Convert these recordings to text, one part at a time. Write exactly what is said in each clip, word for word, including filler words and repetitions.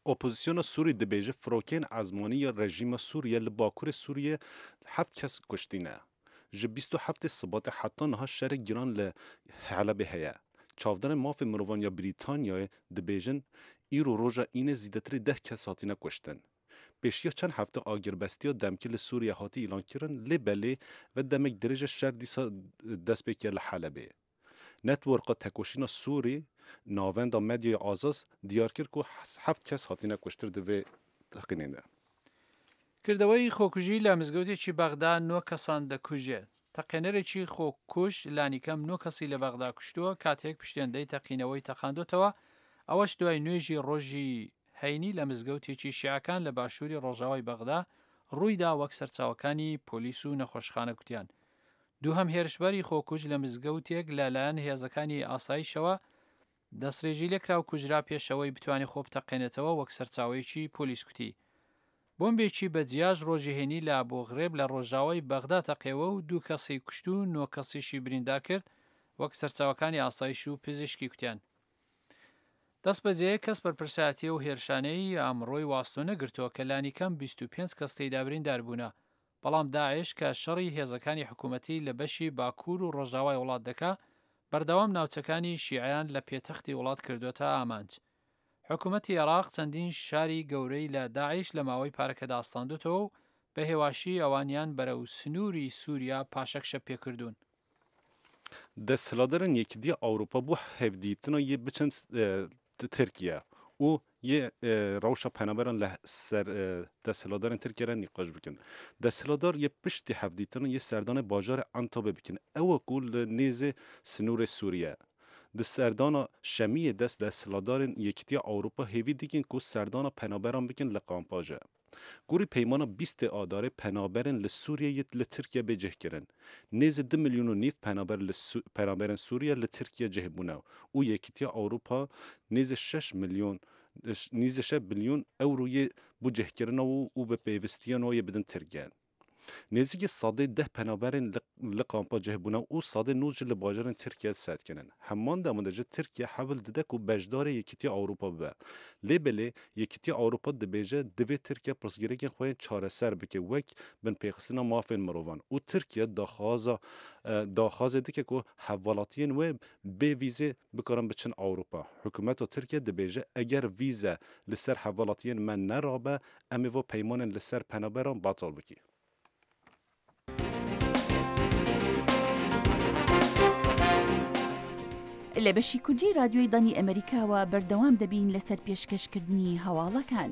اپوزیسیون سوری دبیجه فروکین عزمانی یا رژیم سوریه لباکور سوریه هفت کس کشتینه. جه بیست و هفت سبات حتی نها شهر گیران لحلب هیا. چاودن ماف مروان یا بریتانیا دبیجن ایرو روژا اینه زیدتری ده کس هاتینه کشتن. پیشیا چند هفته آگربستی و دمکی لسوریه هاتی اعلان کرن لبلی و دمک درجه شهر دیسا دست بکر لحلبه. نتورک تکوشین سوری ناوند مدیا آزاز دیار کرد که هفت کس هاتینه کشتر دوی تقیننده. کردەوەی خۆکوژی لە مزگەوتێکی بەغدا نۆ کەسان دەکوژێت. تەقینەرێکی خۆکوش لانیکەم نۆ کەسی لە بەغدا کوشتووە کاتێک پشتێندەی تەقینەوەی تەقاندوتەوە، ئەوەش دوای نوێژی ڕۆژی هەینی لە مزگەوتێکی شیعەکان لە باشووری ڕۆژاوای بەغدا ڕوویدا وەک سەرچاوەکانی پۆلیس و نەخۆشخانە کوتیان. دووهەم هێرشبەری خۆکوژ لە مزگەوتێک لەلایەن هێزەکانی ئاسایشەوە دەستڕێژی لێکرا و کوژرا پێشەوەی بتوانێت خۆ بتەقێنێتەوە وەک سەرچاوەیەکی پۆلیس کوتی. بۆمبێکی بەجیاژ ڕۆژیهێنی لە بۆغرێب لە ڕۆژاوای بەغدا تەقێوە و دوو کەسی کوشت و نۆ کەسیشی بریندار کرد وەک سەرچاوەکانی ئاسایش و پزیشکی کوتیان. دەست بەجێ کەس بەرپرسایەتی و هێرشانەی ئامڕۆی واستۆ نەگرتووە کە لانیکەم بیست و پێنج کەس تێیدا بریندار بوونە، بەڵام داعش کە شەڕی هێزەکانی حکوومەتی لە بەشی باکوور و ڕۆژاوای وڵات دەکا بەردەوام ناوچەکانی شیعیان لە پێتەختی وڵات کردوێتە ئامانج. حکوومەتی عێراق چەندین شاری گەورەی لە داعش لە ماوەی پارەکەدا ئاستاندوتەوە و بە هێواشی ئەوانیان بەرەو سنووری سووریا پاشەکشە پێکردوون. دەسەڵاتدارن یەکدیە ئەوروپا بۆ هەفدیتنە یە بچن ترکیە و یە ڕەوشە پەنابەرن لە سەر دەسەڵاتدارن ترکیە نیقاش بکن. دەسەڵاتدار یە پشتی هەفدیتنە یە سەردانە باژارە ئەنتابە بکن ئەوە کو لە نێزێ سنوورە سووریە. د سردانا شمیه دست دستلادارن یکیتی اوروپا هیوی دیگین که سردانا پنابران بکن لقامپاجه. گوری پیمانا بیست آداره پنابرن لسوریه یت لترکیه بجه کرن. نیز دو میلیون و نیف پنابر لسو... پنابرن سوریه لترکیه جه بونه. او یکیتی اوروپا نیز شش میلیون نیز شش بیلیون اوروی بجه کرن و او به پیوستیان و بدن ترکیه. نزدیک ساده ده پنابرین لقامپا جهبونه او ساده نوج لباجرن ترکیه سد کنن. همان دامندجه ترکیه حاول دده که بجدار یکیتی اروپا به. لیبله یکیتی اروپا دبیجه دوی ترکیه پرسگیرگی خواه چاره سر بکه وک بن پیخسینا مافین مروان. او ترکیه داخازه داخازه دیگه که حوالاتین و به ویزه بکارن بچن اروپا. حکومت ترکیه دبیجه اگر ویزه لسر حوالاتین من نرابه امی و پیمان لسر پنابران باطل بکی. لە بەشی کوردی رادیۆی دانی ئەمریکاوە بەردەوام دەبین لەسەر پێشکەشکردنی هەواڵەکان.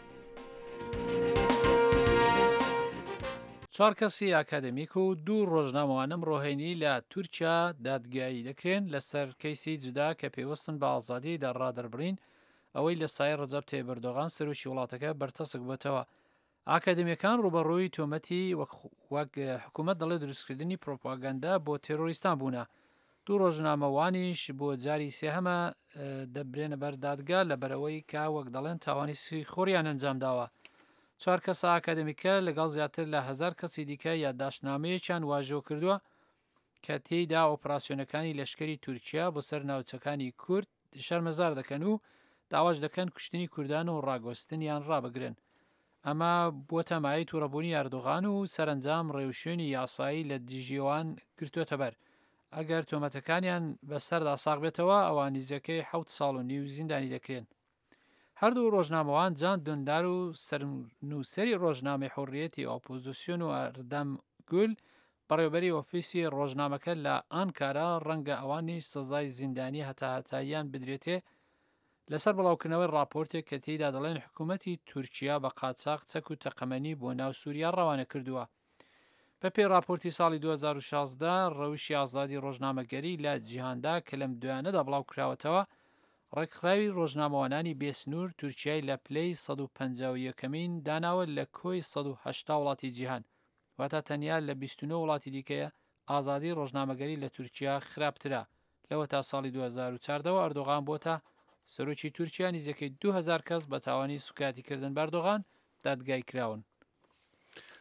چوار کەسی ئاکادمیک و دوو ڕۆژنامەوانم ڕۆهێنی لە تورکیا دادگایی دەکرێن لەسەر کەیسی جودا کە پێوەستن بە ئازادی دەڕادەربڕین ئەوەی لە سای ڕەجەب تایب ئەردۆغان سەرۆکی وڵاتەکە بەرتەسک بووەتەوە. ئاکادمیەکان ڕوبەڕووی تۆمەتی وەک حکوومەت دەڵێ دروستکردنی پرۆپاگەندا بۆ تێرۆریستان بوونە. دوو ڕۆژنامەوانیش بۆ جاری سێهەمە دەبرێنە بەر دادگا لە بەرەوەی کا وەک دەڵێن تاوانی خۆریان ئەنجام داوە. چوار کەسە ئاکادمیکە لەگەڵ زیاتر لە هەزار کەسی دیکە یادداشتنامەیەکیان واژۆ کردووە کە تێیدا ئۆپراسیۆنەکانی لەشکری تورکیا بۆ سەر ناوچەکانی کورد شەرمەزار دەکەن و داواش دەکەن کوشتنی کوردان و ڕاگۆستنیان ڕابگرن. ئەمە بۆتە مایەی تووڕەبوونی ئەردۆغان و سەرنجام ڕێوشێنی یاسایی لە دژیەوان گرتوۆتە بەر. ئەگەر تۆمەتەکانیان بەسەردا ساغ بێتەوە ئەوان نزیەکەی حەوت ساڵ و نیو زیندانی دەکرێن. هەردوو ڕۆژنامەوان جان دوندار و سەرنووسەری ڕۆژنامەی حوڕیەتی ئۆپۆزیسیۆن و ئەردەم گول بەڕێوەبەری ئۆفیسی ڕۆژنامەکە لە ئانکارا ڕەنگە ئەوانیش سزای زیندانی هەتا هەتاییان بدرێتێ لەسەر بڵاوکردنەوەی راپۆرتێک کە تێیدا دەڵێن حکوومەتی تورکیا بە قاچاق چەک و تەقەمەنی بۆ ناو سووریا ڕەوانە کردووە. بە پێی راپۆرتی ساڵی دوو هەزار و شازدە ڕەوشی ئازادی ڕۆژنامەگەری لە جیهاندا کە لەم دوایانەدا بڵاو کراوەتەوە ڕێکخراوی ڕۆژنامەوانانی بێسنوور تورکیای لە پلەی سەد و پەنجا و یەکەمین داناوە لە کۆی سەد و هەشتا وڵاتی جیهان، واتە تەنیا لە بیست و نۆ وڵاتی دیکەیە ئازادی ڕۆژنامەگەری لە تورکیا خراپترە. لەوە تا ساڵی دوو هەزار و چواردەوە ئەردۆغان بۆتە سەرۆکی تورکیا نزیەکەی دوو هەزار کەس بە تاوانی سوکاتیکردن بە ئەردۆغان دادگای کراون.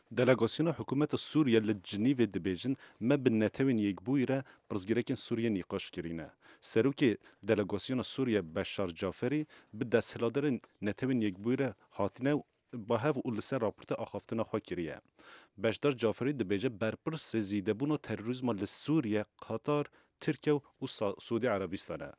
دلگاسیون حکومت سوریه لجنیو دبیجن ما بالنتوین یک بویره برزگیرکن سوریه نیقاش کرینه. سروک دلگاسیون سوریه بشار جعفری به دستهلادر نتوین یک بویره هاتینه با هف اول سر راپورت آخافتنا خواه کریه. بشدار جعفری دبیجه برپرس زیده بون و تروریزم لسوریه، قطر، ترکیه و سعودی عربستانه.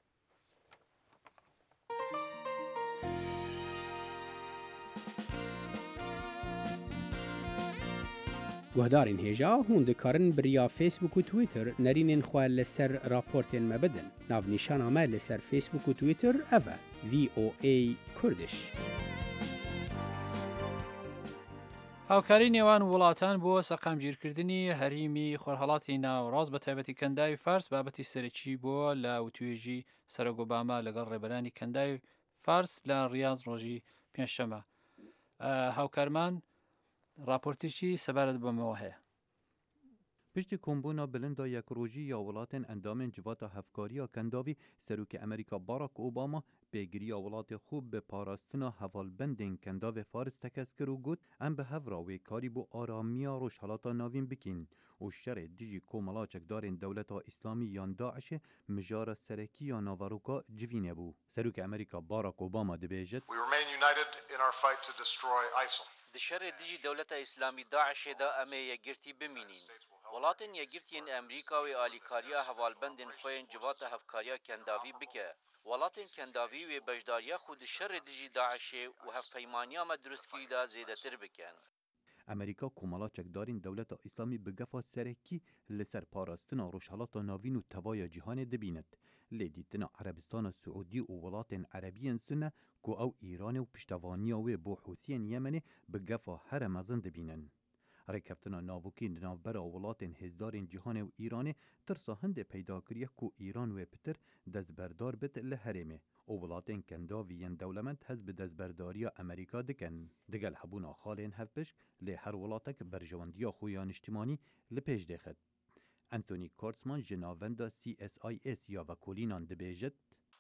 گهدارین هیجا هون دکارن بریا فیسبوک و تویتر نرینین خواه لسر راپورتین مبدن. ناو نیشان آمه لسر فیسبوک و تویتر اوه وی او ای کردش. هاوکاری نێوان وڵاتان بۆ سەقامگیرکردنی هەریمی خۆرهەڵاتی ناوەڕاست بە تایبەتی کەنداوی فارس بابەتی سەرەکی بووە لە وتوێژی سەرۆک ئۆباما لەگەڵ ڕێبەرانی کەنداوی فارس لە ڕیاض ڕۆژی پێنجشەمە. هاوکارمان راپۆرتێکی سەبارەت بەمەوە هەیە. پشتی کۆمبوونا بلندا یەک ڕۆژی یا وڵاتên ئەندامên civata hevkariya kendavî Serokê Amerîka Barack Obama pêgiriya welatê xwe bi parastina hevalbendên kendavê Faris tekez kir û got em bi hev re wêkarî bû aramiya rojhelata navîn bikin û şerê dijî komela çekdarên dewleta İslamî yan Daişê mijara serekî ya navaroka civî nebû. Serokê Amerîka Barack Obama dibêje We remain united in our fight to destroy ISIL. Di şerê dijî dewleta İslamî Daişê de em ê yekgirtî bimînin. Welatên yekgirtiyên Amerîka wê alîkariya hevalbendên xwe yên civata hevkariya kendavî bike. Welatên kendavî wê bejdariya xwe di şerê dijî Daişê û hevpeymaniya me durustkirî de zêdetir bikin. Amerîka komela çekdarên dewleta İslamî bi gefa serekî li ser parastina rojhelata navîn û tevaya cîhanê dibînet. Lê dîtina Erebistana Siûdî û welatên Erebiyên sune ku ew Îranê û piştevaniya wê bo Hûthiyên Yemenê bi gefa here mezin dibînin. Rêkeftina navokî di navbera welatên hêzdarên cîhanê û Îranê tirsa hindê peyda kiriye ku Îran wê pitir destberdar bit li herêmê û welatên kendavî yên dewlemend hez bi destberdariya Amerîka dikin. Digel hebûna xalên hevpişk lê her welatek berjewendiya xwe ya niştimanî li pêş dixit. Anthony Kurtzman ji navenda C S I S ya vekolînan dibêjit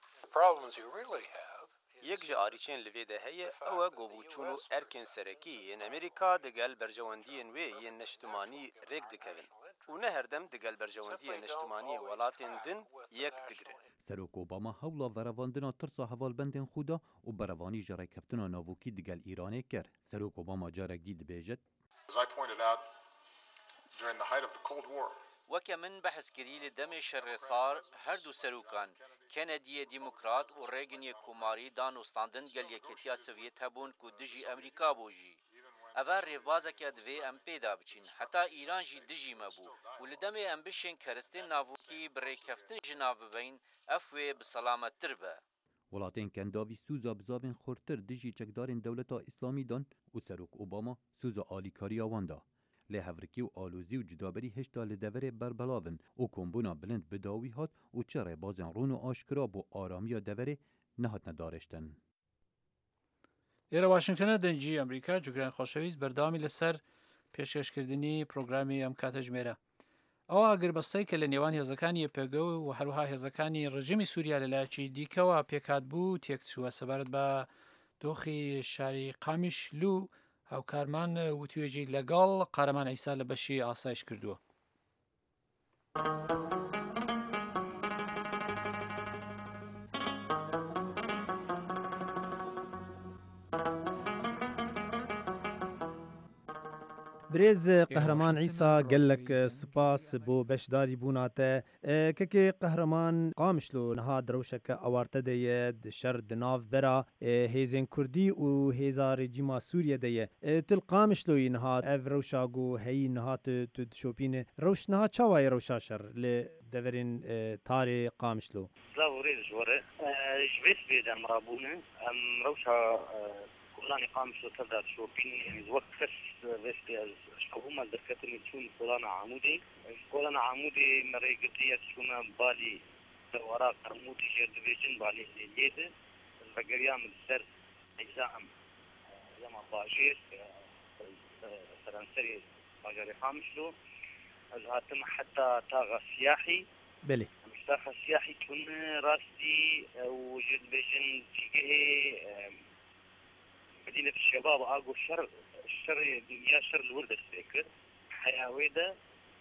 Yek ji arîçên li vê de heye ew e govûçûn û erkên serekî yên Amerîka digel berjewendiyên wê yên neştimanî rêk dikevin û ne herdem digel berjewendiyên neştimanî welatên din yek digirin. Serok Obama hewla verevandina tirsa hevalbendên xwe da û berevanî ji rêkeftina navokî digel Îranê kir. Serok Obama carek dî dibêjit As I pointed out during the height of the Cold War, Weke min behs kirî li demê şerê sar her du serûkan Kennedyê Demokrat û Reaganê Komarî danostandin gel yekêtiya Sovyêt hebûn ku dijî Amerîka bû jî. Ev rêvbazeke divê em pêda biçîn. Heta Îran jî dijî me bû û li demê em bişên keristên navokî bi rêkeftin ji nav bibin ev wê bi selamettir be. Welatên kendavî sûza bizavên xurtir dijî çekdarên dewleta İslamî dan û Serok Obama sûza alîkariya wan da. Lê hevrikî û alozî û cidaberî hişta li deverê berbelavin û kombûna bilind bi dawî hat û çi rêbazên rûn û aşkira bo aramiya deverê nehatine darêştin. لێرە واشنگتنە دەنجی ئەمریکا جوگران خۆشەویست بەردەوامی لەسەر پێشکەشکردنی پرۆگرامی ئەم کاتە ژمێرە. ئەوە ئاگربەستەی کە لە نێوان هێزەکانی پێگە و هەروها هێزەکانی ڕژیمی سووریا لەلایەکی دیکەوە پێکات بوو تێکچووە سەبارەت بە دۆخی شاری قامیشلو هاوکارمان وتوێژی لەگەڵ قارەمان ئەیسا لە بەشی ئاسایش کردووە. برێز قەهرەمان عیسا gelek spas بۆ beşdarî bûna te kekê qehreman Qamişlo niha direwşeke awarte de ye di şer di nav bera hêzên Kurdî û hêza rejîma Sûriye de ye til Qamişloyî niha ev rewşa got heyî niha tu dişopîne rewş niha çawa ye rewşa şer li deverên tarê Qamişlo Slavurêz ji were ji vê spê de em rabûne em rewşa Kolana Qamişlo tev da dişopîne wek kes vê spê ez huma derketin çûn Kolana Amûdê Kolana Amûdê me rêgirtiye çûna balî wara Armûdî jê dibêjin balî lêliyê de vegeriya min ser ecza em zema bajêr serenserê bajarê Qamişlo ez hatim heta taxa siyahî belê taxa siyahî tune rastî û jê dibêjin cîgehê مدينة الشباب أقو الشر الشر يا شر الورد السكر حياويدا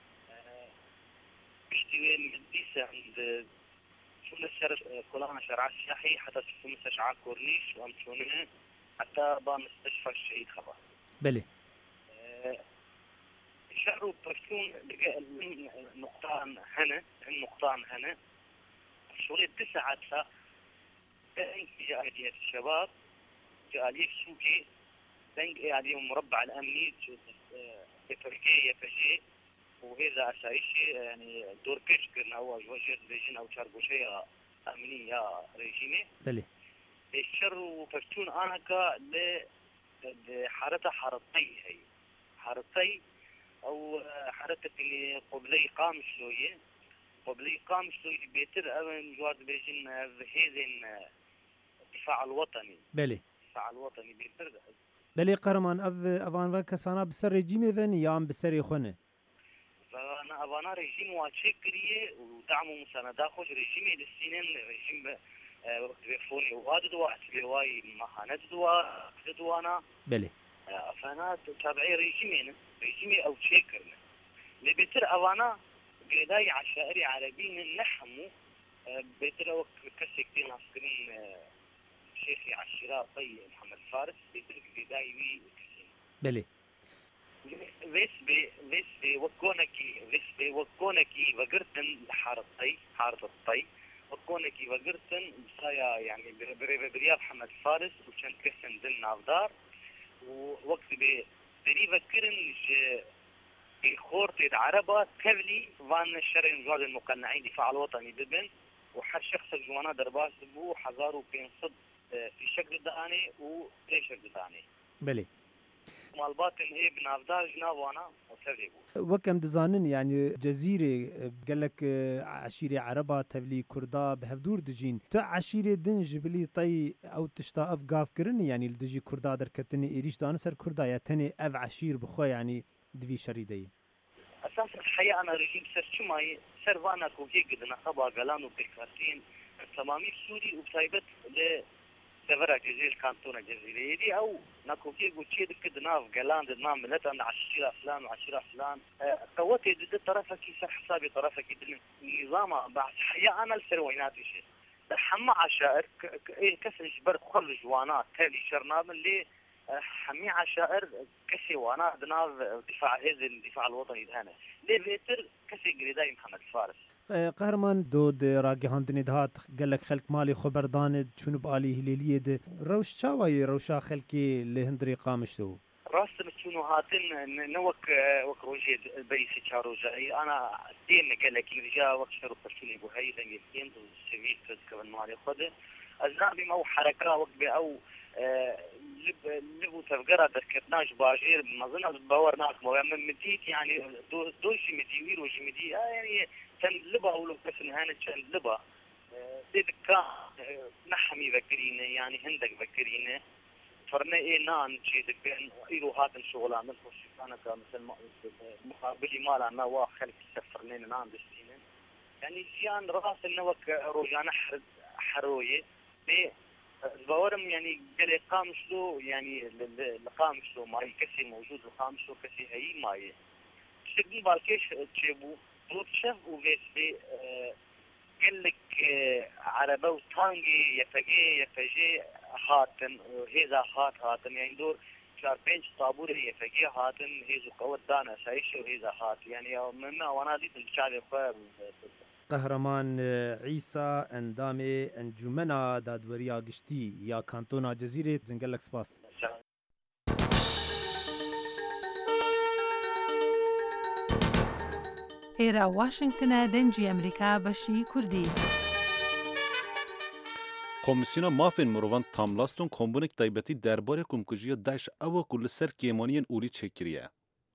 بيشتوي مديسة عند شو الشر كلنا شرع سياحي حتى شو مستشفى كورنيش وأمشونه حتى بمستشفى الشهيد خبر. بله. الشر وبرشون نقطان هنا النقطان هنا شغل تسعة سا جالية الشباب جالية سوقي دنج يعني مربع الأمني يفرقي يفجي وهذا أساسي يعني دور بيش كنا هو وجه ريجين أو شربوشية أمنية ريجيمي. بله. الشر وبرشون أنا كا ل حارتها حارتي هي حارتي أو حارتك اللي قبلي قام شوية قبلي قام شوية بيتر أبن جواد بيجين هذين الدفاع الوطني. بله. الدفاع الوطني بيتر. بله قهرمان أف أفان وكسانا بسر رجيم ذن يام بسر خنه. فأنا أفانا رجيم واتشكريه ودعمه مساندة خوش رجيمي للسنين رجيم وقت بيفوني وهذا دواء سبيواي مهانة دواء دوانا. بله. فأنا تابعي رجيمين رجيمي أو تشكرنا. اللي بيتر أفانا قرداي عشائري عربيين نحمو بيتر وقت كسكتين عسكرين شيخي عشيرة طي محمد فارس بيتر قرداي وي كسين. بله. ويس بي ويس بي وكونكي ويس بي وكونكي وقرتن حارة طي حارة الطي وكونكي وقرتن بصايا يعني برياب محمد فارس وكان كسن دن نافدار ووقت بي بريبا كرن الخورتي العربة كفلي وان الشرعي جواد المقنعين دفاع الوطني ببن وحر شخص الجوانا درباس بو حزارو بين صد في شكل داني وليش داني. بله. مالباتن ايه بنافدار جنابوانا وكفلي بو. وكم دزانن يعني جزيرة قالك عشيرة عربة تبلي كردا بهفدور دجين تو عشيرة دنج بلي طي او تشتا اف قاف كرن يعني الدجي كردا دركتني ايريش دانسر كردا يا تاني اف عشير بخوا يعني دفي شريدي. أساس الحقيقة أنا رجيم سر شماي سر وانا كوكي قدنا خبا قلان وبكارتين تمامي سوري وبسايبت لسفرة جزيرة كانتونا جزيرة دي أو ناكوكي قوتشي قدنا في قلان دنا ملتا أن عشيرة فلان وعشيرة فلان قوتي ضد طرفك سر حسابي طرفك ضد النظام بعد الحقيقة أنا السرويناتي شيء حما عشائر كسر جبر خل جوانا تالي شرناب اللي حمي عشائر كسي وانا دنا دفاع هذا الدفاع الوطني هنا ليه بيتر كسي قريداي محمد فارس. قهرمان دود راقي هاندني دهات قال لك خلق مالي خبر داند شنو بالي هليليه ده روش شاوي روشا خلقي لهندري قامشتو راسم شنو هاتن نوك وك روجي بيسي شاروجاي انا دين قال لك رجا وقت شرو برشلي بو هي دنجين دو سيفيل كمان مالي خده ازنابي مو حركه وقت او لب لبو تفقرة دركتناش باجير مظنة باورناك مو من مديت يعني دو دوشي مديوير وشي مدي يعني كان لبا ولو كسن هانت كان لبا ديك كان نحمي بكرينه يعني هندك بكرينه فرنا ايه نان شيء بين ايرو هاتن شغلان مثل انا كمثل مقابلي مال انا واخلك سفرنين نان دستين يعني كان راس النوك روجانا حرويه البورم يعني قال قامشلو يعني القامشلو ماي كسي موجود القامشلو كسي هي ماي شقي بالكيش تشبو بوتشف وغيسبي قال لك عربه وتانجي يفجي يفجي هاتن هذا هات هاتن يعني دور شار بنش طابور يفجي هاتن هذا قوت دانا سايش وهذا هات يعني مما وانا دي تنشال خو قهرمان عيسى اندامي انجمنا دادوريا قشتي يا كانتونا جزيرة بنقلك سباس. إيرا واشنطن دنجي أمريكا بشي كردي. کمیسیون مافین مروان تاملاستون کمبونک تایبتی درباره کمکجی داعش او کل سر کیمانین اولی چکریه.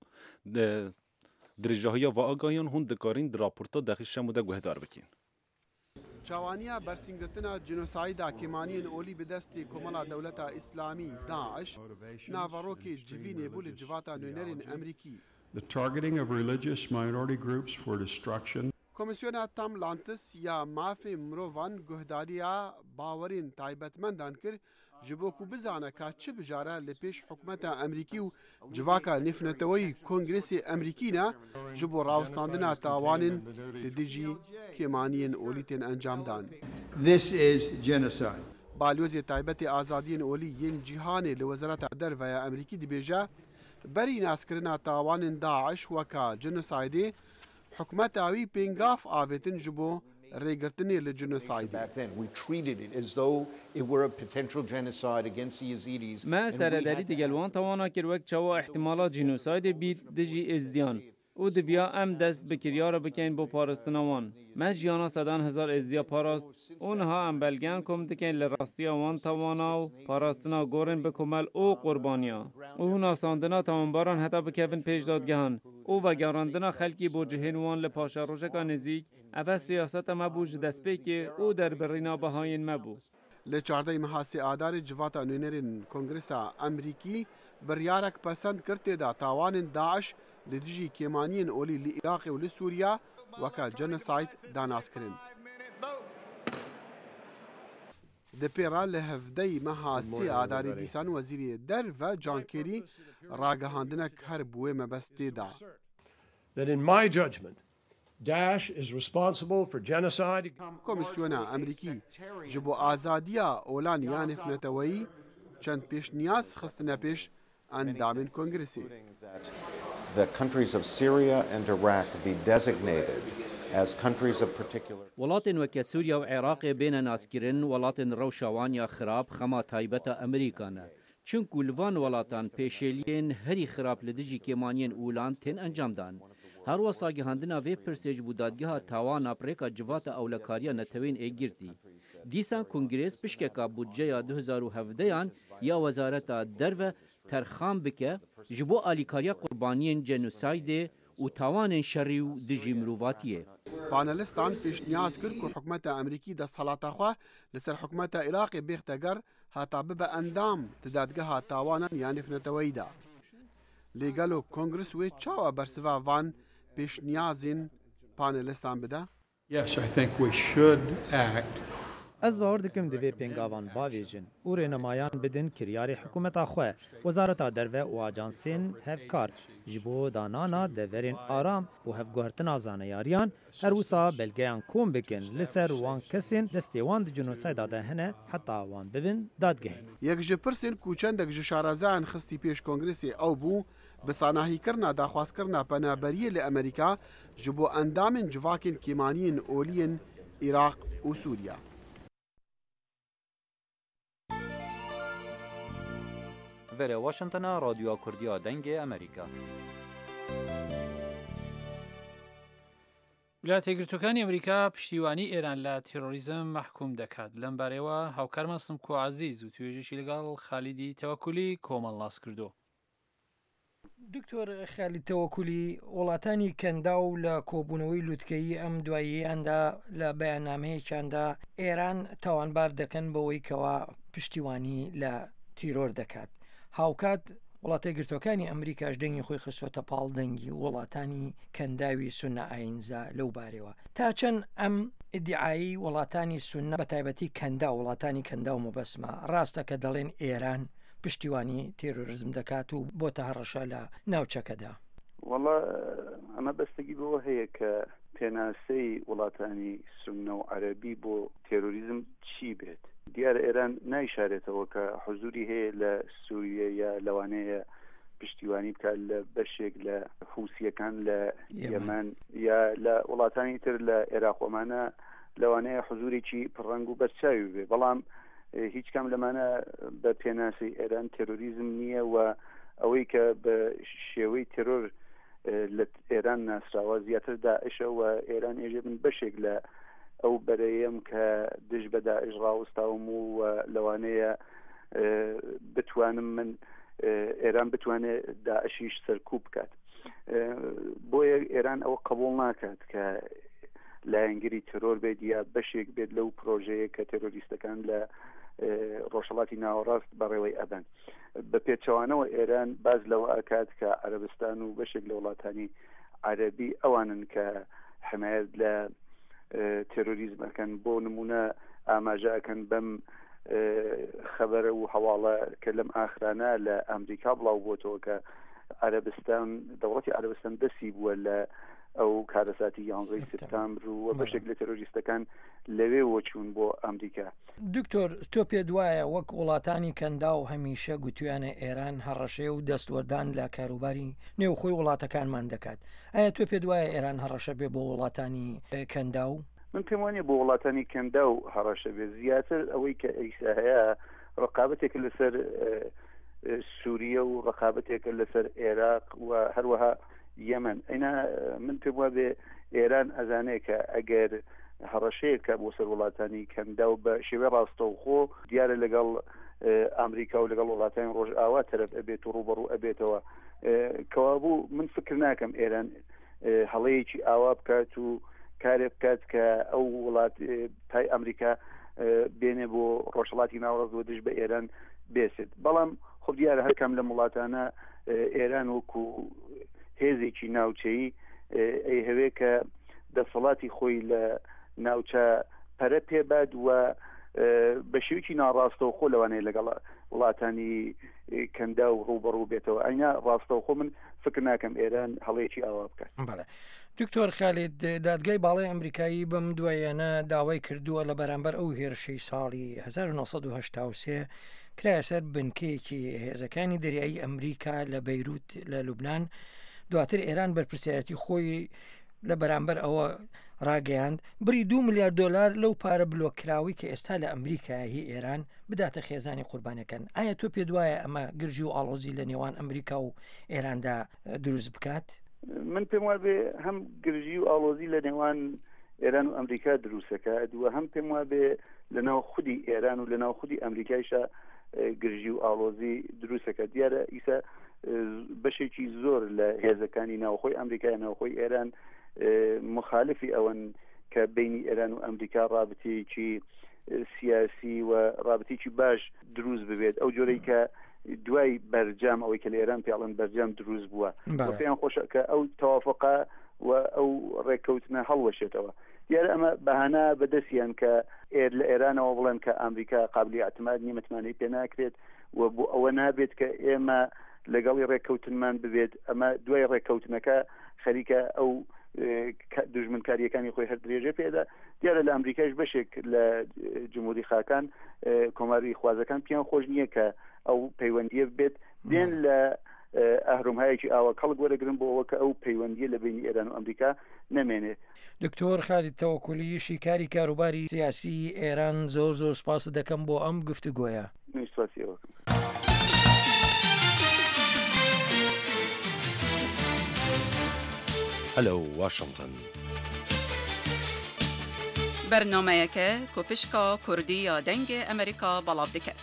درجه‌های و آگاهیان هون دکارین در راپورتا داخل شموده گهدار بکین. چاوانیا برسنگتنا جنوسایدا کیمانین اولی به دست کمالا دولت اسلامی داعش ناواروکی جوینه بول جواتا نونرین امریکی. The targeting of religious minority groups for destruction. کۆمیسیۆنا تام لانتس یا مافی مرۆڤان گوهداریە باوەرین تایبەتمەندان کرد ji bo ku bizane ka çi bijare li pêş hikûmeta Emerîkî û civaka nêfnetewayî Kongresê Emerîkî ne ji bo rawestandina tawanên li dijî kêmaniyên olî tên encam dan. This is genocide. Balyozê taybetê azadiyên olî yên cîhanê li Wezareta Derveya Emerîkî dibêje berî naskirina tawanên Daeş weka genosaydê hikûmeta wî pêngaf avêtin ji bo rêgirtinê li genosaydê. Me serederî digelwan tawana kir wek çawa ihtimala genosaydê bît dijî êzdiyan û dibiya em dest bi kiryara bikin bo parastina wan. Me jiyana sedan hezar êzdiya parast û niha em belgeyan kom dikin li rastiya wan tawana û parastina gorên bikomel û qurbaniya û nasandina tawanbaran heta bikevin pêş dadgehan û vegerandina xelkî bo cihên wan li paşa rojeka nêzik ev siyaseta me bû ji destpêkê û derbirîna behayên me bû. Li çardeyê meha sê adarê civata nûnerên Kongresa Emerîkî biryarek pesend kir têda tawanên Daeş li dijî kêmaniyên olî li Iraqê û li Sûriya weka genosayd danaskirin. Di pêra li hevdeyê meha sê adarê dîsan Wezîrê Derve John Kerry ragihandinek her bi wê mebestê da. That in my judgment, Daesh is responsible for genocide. Komisyona Emerîkî ji bo azadiya olan ya nêfnetewayî çend pêşniyaz xistine pêş endamên Kongresê. The countries of Syria and Iraq be designated as countries of particular. Welatên weke Sûriya û Iraqê bêne naskirin welatên rewşa wan ya xirab xema taybeta Amerîka ne. Çunku li van welatan pêşeliyên herî xirab li dijî kêmaniyên ûlan tên encam dan. Her wesa gihandina vê pirsê ji bo dadgeha tawana pirêka civata ewlekariya netewên ê girtî. Dîsan Kongres pişkeka budceya du hezar û hevdeyan ya Wezareta Derve terxan bike ji bo alîkariya qurbaniyên genosaydê û tawanên şerî û dijî mirovatiyê. Panelistan pêşniyaz kir ku hikûmeta Emerîkî desthelata xwe li ser hikûmeta Iraqê bêxteger heta bibe endam di dadgeha tawanan ya nêfnetewayî da. Lêgelo Kongres wê çawa bersiva van pêşniyazên panelistan bide? Yes, I think we should act. Ez bawer dikim divê pêngavan bavêjin û rênemayan bidin kiryarê hikûmeta xwe, Wezareta Derve û ajansên hevkar ji bo danana deverên aram û hevguhertina zaneyariyan her wisa belgeyan kom bikin li ser wan kesên destê wan di genosayda de hene heta wan bibin dadgehê. Yek ji pirsên ku çendek ji şarezayan xistî pêş Kongresê ew bû bi sanahîkirina daxwazkirina penaberiyê li Amerîka ji bo endamên civakên kêmaniyên oliyên Iraq û Sûriya. Vere Washingtona Radyoya Kurdiya Dengê Amerîka. ویلایەتە یەکگرتووەکانی ئەمریکا پشتیوانی ئێران لە تێرۆریزم مەحکوم دەکات. لەم بارەوە هاوکارمان سمکۆ عەزیز و توێژێکی لەگەڵ خالیدی تەوەکولی کۆمەڵ لاس کردو. دکتۆر خالی تەوەکولی وڵاتانی کەندا و لە کۆبوونەوەی لووتکەیی ئەم دواییاندا لە بەیاننامەیەکیاندا ئێران تاوانبار دەکەن بەوەی کەوا پشتیوانی لە تیرۆر دەکات. هاوکات وڵاتە گرتوەکانی ئەمریکاش دەنگی خۆی خستۆتە پاڵ دەنگی وڵاتانی کەنداوی سونە ئاینزا لەو بارەوە تا چەند ئەم ئیدعایی وڵاتانی سونە بە تایبەتی کەندا وڵاتانی کەندا و مەبەسمە ڕاستە کە دەڵێن ئێران پشتیوانی تێرۆریزم دەکات و بۆتە هەڕەشە لە ناوچەکەدا. وەڵا ئەمە بەستگی بەوە هەیە کە پێناسەی وڵاتانی سونە و عەرەبی بۆ تێرۆریزم چی بێت. دیارە ئێران نایشارێتەوە کە حزوری هەیە لە سووریە یا لەوانەیە پشتیوانی بکات لە بەشێک لە حوسیەکان لە یەمەن یا لە وڵاتانی تر لە عێراقۆمانە لەوانەیە حزورێکی پڕەنگ و بەرچاوی بێ. بەڵام هیچ کام لەمانە بە پێناسی ئێران تێرۆریزم نییە و ئەوەی کە بە شێوەی تێرۆر لە ئێران ناسراوە زیاتر داعشە و ئێران ێژێ من بەشێک لە ئەو بەرەیەم کە دژ بە داعش ڕاوەستاوم و لەوانەیە بتوانم من ئێران بتوانێت داعشیش سەرکوب بکات. بۆیە ئێران ئەوە قبول ناکات کە لایەنگری ترۆر بێت یا بەشێک بێت لەو پرۆژەیە کە تێرۆریستەکان لە ڕۆژهەڵاتی ناوەڕاست بەڕێوەی ئەبن. بە پێچەوانەوە ئێران باز لەوە ئەکات کە عەرەبستان و بەشێک لە وڵاتانی عەرەبی ئەوانن کە حمایت لە تێرۆریزمەکەن بۆ نمونە ئاماژەکەن بەم خەبەرە و هەواڵە کە لەم ئاخرانە لە ئەمریکا بڵاو بۆتەوە کە عەرەبستان دەوڵەتی عەرەبستان دەستی بووە لە ئەو کارەساتی یانزەی سپتامبر و بەشێک لە تێرۆریستەکان لەوێ وەچوون بۆ ئەمریکا. دکتۆر تۆ پێ دوایە وەک وڵاتانی کەندا و هەمیشە گوتویانە ئێران هەڕەشەیە و دەستوەردان لە کاروباری نێوخۆی وڵاتەکانمان دەکات. ئایا تۆ پێ دوایە ئێران هەڕەشە بێ بۆ وڵاتانی کەندا و من پێم وانێ بۆ وڵاتانی کەندا و هەڕەشە بێ زیاتر ئەوەی کە ئەیسا هەیە ڕقابەتێکە لەسەر سووریە و ڕقابەتێکە لەسەر عێراق و هەروەها یەمەن. ئەینا من پێم وابێ ئێران ئەزانەیە کە ئەگەر هەڕەشەیەکە بۆ سەر وڵاتانی کەندا و بە شێوە ڕاستەوخۆ دیارە لەگەڵ ئەمریکا و لەگەڵ وڵاتانی ڕۆژ ئاوا تەرەف ئەبێت و ڕوبەڕوو ئەبێتەوە. کەوابوو من فکر ناکەم ئێران هەڵەیەکی ئاوا بکات و کارێک بکات کە ئەو وڵات پای ئەمریکا بێنێ بۆ ڕۆژهەڵاتی ناوەڕاستەوە دژ بە ئێران بێسێت. بەڵام خۆ دیارە هەرکەم لە وڵاتانە ئێران وەکو هێزێکی ناوچەیی ئەی هەوێ کە دەسەڵاتی خۆی لە ناوچە پەرە پێبات و بە شێوکی ناڕاستەوە خۆ لەوانەیە لەگەڵ وڵاتانی کەندا و ڕوبەڕوو بێتەوە. ئەینا ڕاستەوە خۆ من فکر ناکەم ئێران هەڵەیەکی ئاوا بکات. دکتۆر خالید دادگای باڵای ئەمریکایی بەم دوایانە داوای کردووە لە بەرامبەر ئەو هێرشەی ساڵی هەزار و نۆسەد و هەشتا و سێ کرایە سەر بنکەیەکی هێزەکانی دەریایی ئەمریکا لە بەیروت لە لوبنان. دواتر ئێران بەرپرسیارەتی خۆی لە بەرامبەر ئەوە ڕاگەیاند بری دو میلیارد دلار لەو پارە بلۆکراوی کە ئێستا لە ئەمریکا هی ئێران بداتە خێزانی قوربانەکەن. ئایا تۆ پێ دوایە ئەمە گرژی و ئاڵۆزی لە نێوان ئەمریکا و ئێراندا دروست بکات؟ من پێم وابێ هەم گرژی و ئاڵۆزی لە نێوان ئێران و ئەمریکا دروستەکە دووە هەم پێم وابێ لە ناو خودی ئێران و لە ناو خودی ئەمریکایشە گرژی و ئاڵۆزی دروستەکە. دیارە ئیسا بەشێکی زۆر لە هێزەکانی ناوخۆی ئەمریکای ناوخۆی ئێران مخالفی ئەوەن کە بینی ئێران و ئەمریکا ڕابطەیەکی سیاسی و ڕابطەیەکی باش دروست ببێت. ئەو جۆرەی کە دوای بەرجام ئەوەی کە لە ئێران پێڵەن بەرجام دروست بووە پێیان خۆشە کە ئەو تەوافقا و ئەو ڕێککەوتنە هەڵوەشێتەوە. دیارە ئەمە بەهانە بەدەستیان کە ئێر لە ئێرانەوە بڵێن کە ئەمریکا قابلی ئەعتماد نیە متمانەی پێ ناکرێت و بۆ ئەوە نابێت کە ئێمە لەگەڵی ڕێککەوتنمان ببێت. ئەمە دوای ڕێککەوتنەکە خەریکە ئەو دژمنکاریەکانی خۆی هەر درێژە پێدا. دیارە لە ئەمریکایش بەشێک لە جمهوری خاکان کۆماری خوازەکان پیان خۆش نییە کە ئەو پەیوەندیە بێت دێن لە ئەهرومهایەکی ئاوا کەڵک وەرەگرن بۆەوە کە ئەو پەیوەندیە لە بینی ئێران و ئەمریکا نەمێنێت. دکتۆر خالید تەوەکولی شیکاری کاروباری سیاسی ئێران زۆر زۆر سپاس دەکەم بۆ ئەم گفتوگۆیە. سپاسیەوە. هەلو واشنگتن. بەرنامەیەکە کۆپشکا کوردی یا دەنگی ئەمریکا بەڵاو دەکات.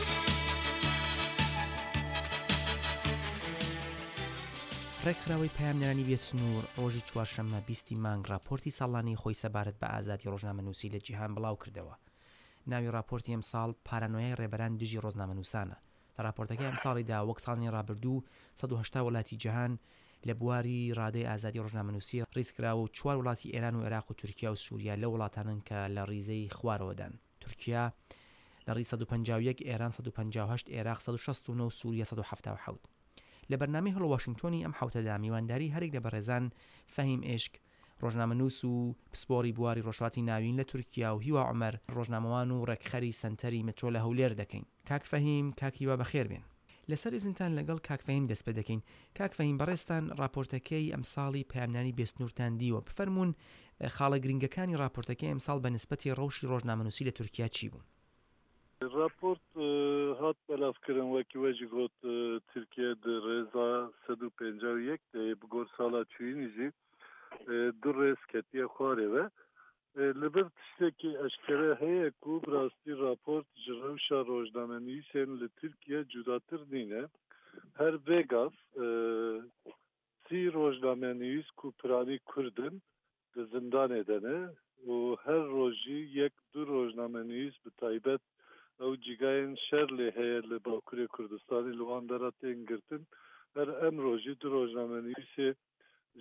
ڕێکخراوەی پامنەرانی بێ سنوور ڕۆژی چوارشەممە بیستی مانگ راپۆرتی ساڵانی خۆی سەبارەت بە ئازادی ڕۆژنامەنووسی لە جیهان بڵاو کردەوە. ناوی راپۆرتی ئەمساڵ پارانۆیای ڕێبەران دژی ڕۆژنامەنووسانە. لە راپۆرتەکەی ئەمساڵیدا وەک ساڵی ڕابردوو سەد و هەشتا وڵاتی جیهان لە بواری ڕادەی ئازادی ڕۆژنامەنووسی ڕیزکراوە و چوار وڵاتی ئێران و عێراق و تورکیا و سووریا لە وڵاتانن کە لە ڕیزەی خوارەوەدان. تورکیا لە ڕیز سەد و پەنجا و یەک، ئێران سەد و پەنجا و هەشت، عێراق سەد و شەست و نۆ و سووریا سەد و هەفتا و حەوت. لە بەرنامەی هەڵ واشنگتۆنی ئەم حوتەدا میوانداری هەرێک لە بەڕێزان فەهیم ئێشک ڕۆژنامەنووس و پسپۆری بواری ڕۆژهەڵاتی ناوین لە تورکیا و هیوا عومەر ڕۆژنامەوان و ڕێکخەری سەنتەری مترۆ لە هەولێر دەکەین. کاک فەهیم، کاک هیوا بەخێر بێن. لەسەر ئێزنتان لەگەڵ کاک فەهیم دەست پێ دەکەین. کاک فەهیم بەڕێستان راپۆرتەکەی ئەمساڵی پەیامنانی بێسنوورتان دیوە. بفەرمونون خاڵە گرنگەکانی راپۆرتەکەی ئەمساڵ بە نسبەتی ڕەوشی ڕۆژنامەنووسی لە تورکیا چی بوون؟ راپۆرت هات بەلافکردن وەکی وەژی گوت تورکیا ڕێزا سەد و پەنجا و یەک بگۆر ساڵا چوینیژی دوو ڕێز کەتیە خوارێوە لەبەر تشتێکی ئەشکرە هەیە و بڕاستی راپۆرت ji rewşa rojnamenivîsên li Tirkiye cudatir nîne. Her vêgav sî rojnamenivîs ku piranî Kurd in di zindanê de ne û her rojî yek du rojnamenivîs bi taybet ew cîgayên şer lê heye li Bakurê Kurdistanê li wan dera tên girtin. Her em rojî du rojnamenivîsê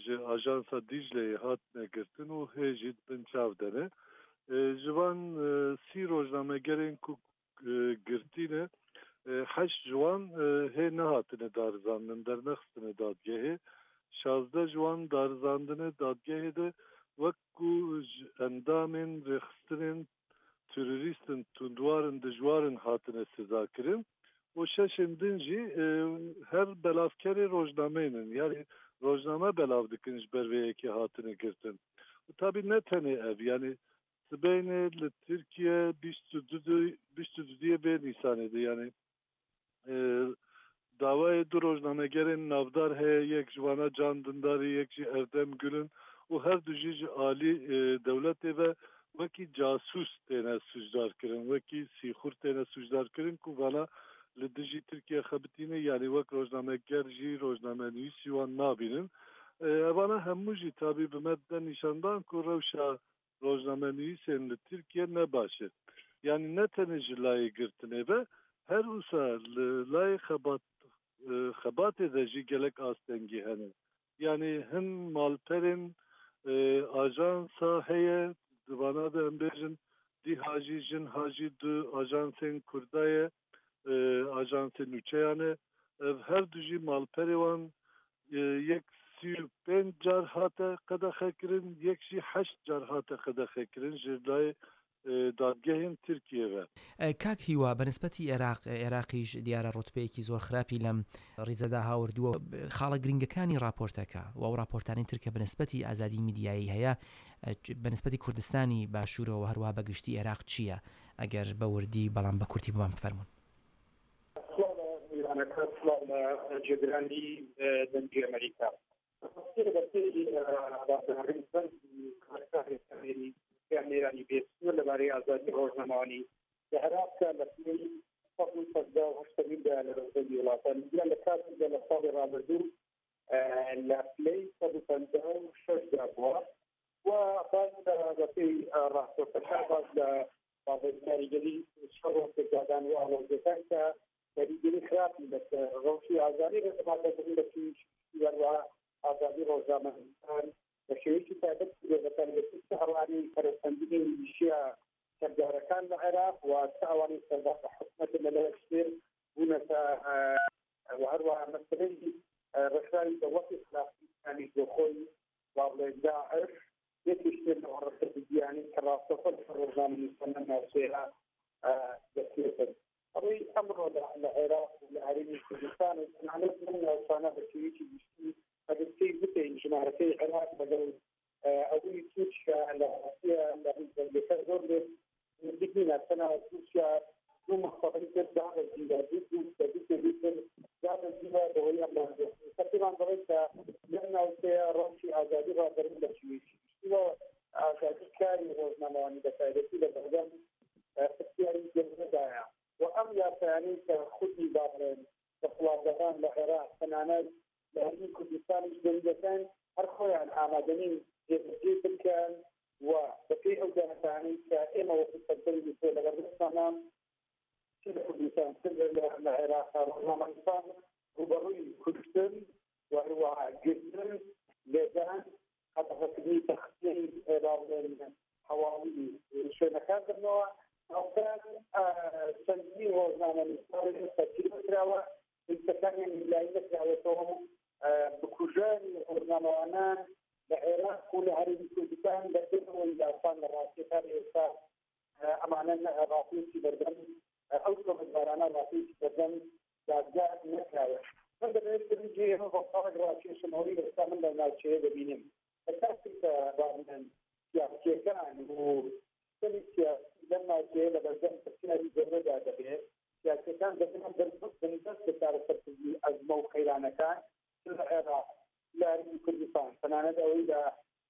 ji ajansa Dicle'ye hatine girtin û hêjî bin çavdene. Ji van sî rojnamegerên ku girtîne heşt ji wan hê nehatine darizandin dernexistine dadgehê. Şazde ji wan darizandine dadgehê de wekku endamên rêxistinên terorîstin tundwarin dijwarin hatine sizakirin. û şeşên din jî her belavkerê rojnameynin yani rojname belav dikin ji ber vê yekê hatine girtin. Tabii ne tenê ev yani sibeyne li Tirkiye bîst û duyê vê Nîsanê de yani davayê du rojnamegerên navdar heye yek ji wana Can Dindarî yek jî Erdem Gül'in û her du jî ji alî dewletê ve wekî casûs têne sujdar kirin wekî sîxur têne sujdar kirin ku vala li dijî Tirkiye xebitîne yani wek rojnameger jî rojnamenivîsî wan nabînin. Evana hemû jî tabî bi me de nîşandan ku rewşa rojnamenivîsên li Tirkiye ne baş e. Yani ne tenê ji layê girtinê ve her wisa li layê xebat xebatê de jî gelek astengî hene. Yani hin malperên ajansa heye divana de em bêjin dîha jî jin hajî du ajansên Kurdayê ajansên nûçeyan e ev her du jî malperê wan yek sî û pênc car hate qedexekirin yek jî heşt car hate qedexekirin ji layê دادگەهێن تورکیەوە. کاک هیوا بەنسبەتی عێراق عێراقیش دیارە ڕوتبەیەکی زۆر خراپی لەم ڕیزەدا هاوردووە خاڵە گرنگەکانی راپۆرتەکە و ئەو راپۆرتانی ترکە بەنسبەتی ئازادی میدیایی هەیە بەنسبەتی کوردستانی باشوورەوە هەروە بەگشتی عێراق چییە ئەگەر بە وردی بەڵام بە کورتی بمان بفەرمون. جێگرانی دەنگی ئەمریکا كاميراني بيسور لباري آزادي روزناماني لعراق كان لسني فضل صدا وحسنين ده لرزقي ولاتان لأن لكاتب ده لصابر رابردو لأفلي فضل صدا وشش دابوا وقال لفي رأسه فتحبات لبعض الناري جلي شروع في قادان وأهل الزفان كالي خلاف بس روشي آزادي رزقا تقول لكي يروى آزادي روزناماني بشويش تعبت بغتان الاستعراني فرسندين الشيعة كالجهركان العراق والتعواني سرداء حكمة الملاك سير هنا وهروها مثلين رسائل دواتي خلافي يعني دخول وابل داعش يتشتر ورسل يعني كراسة الرزام المسنة ناسيها بسيطة أبي أمر العراق والعريم الكردستان نعلم من أوصانا بشويش بشويش هذا الشيء مثل جماعة العراق بدل أولي توشيا لروسيا لفرزور لدينا سنة توشيا نوم خطرية دعوة جيدة جيدة جيدة جيدة دعوة جيدة دولية مهدوة كثيرا بريتا لأنه سيارونشي آزادي غادرين لشويش إذا آزادي كاري روزنامواني بسائدتي لبغدان اختياري جميلة دايا وأم يا ثاني كخدي بابرين تخلاصان لعراق فنانات لأن كردستان جديدتان هرخويا آمادنين جيد كان وبقي أوجه ثاني كإما وقت الدولة في الغربستان كل كردستان كل العراق والأفغانستان وبروي كردستان وهو جدا لدان حتى فكري تخطيط إلى حوالي شنو كان النوع أو كان سنجي وزمان الإسرائيلي تجربة كراوة إنتكان لا يمكن بكوجان ورناموانان لعراق كل عربي كردستان بدلوا إلى صان الراسية الإرسا أمانا راسية بردن أوصل البرانا راسية بردن جاء نكاية هذا الشيء يجي هو قرار راسية شمولي بستعمل لنا الشيء بينهم التاسيس بعدين سياسي كان وسياسي لما جاء لبردن تسكين الجبر ده به سياسي كان بدنا بندرس بتعرف تسوي أزمة وخيرانة كان العراق لا كردستان فانا ندعو الى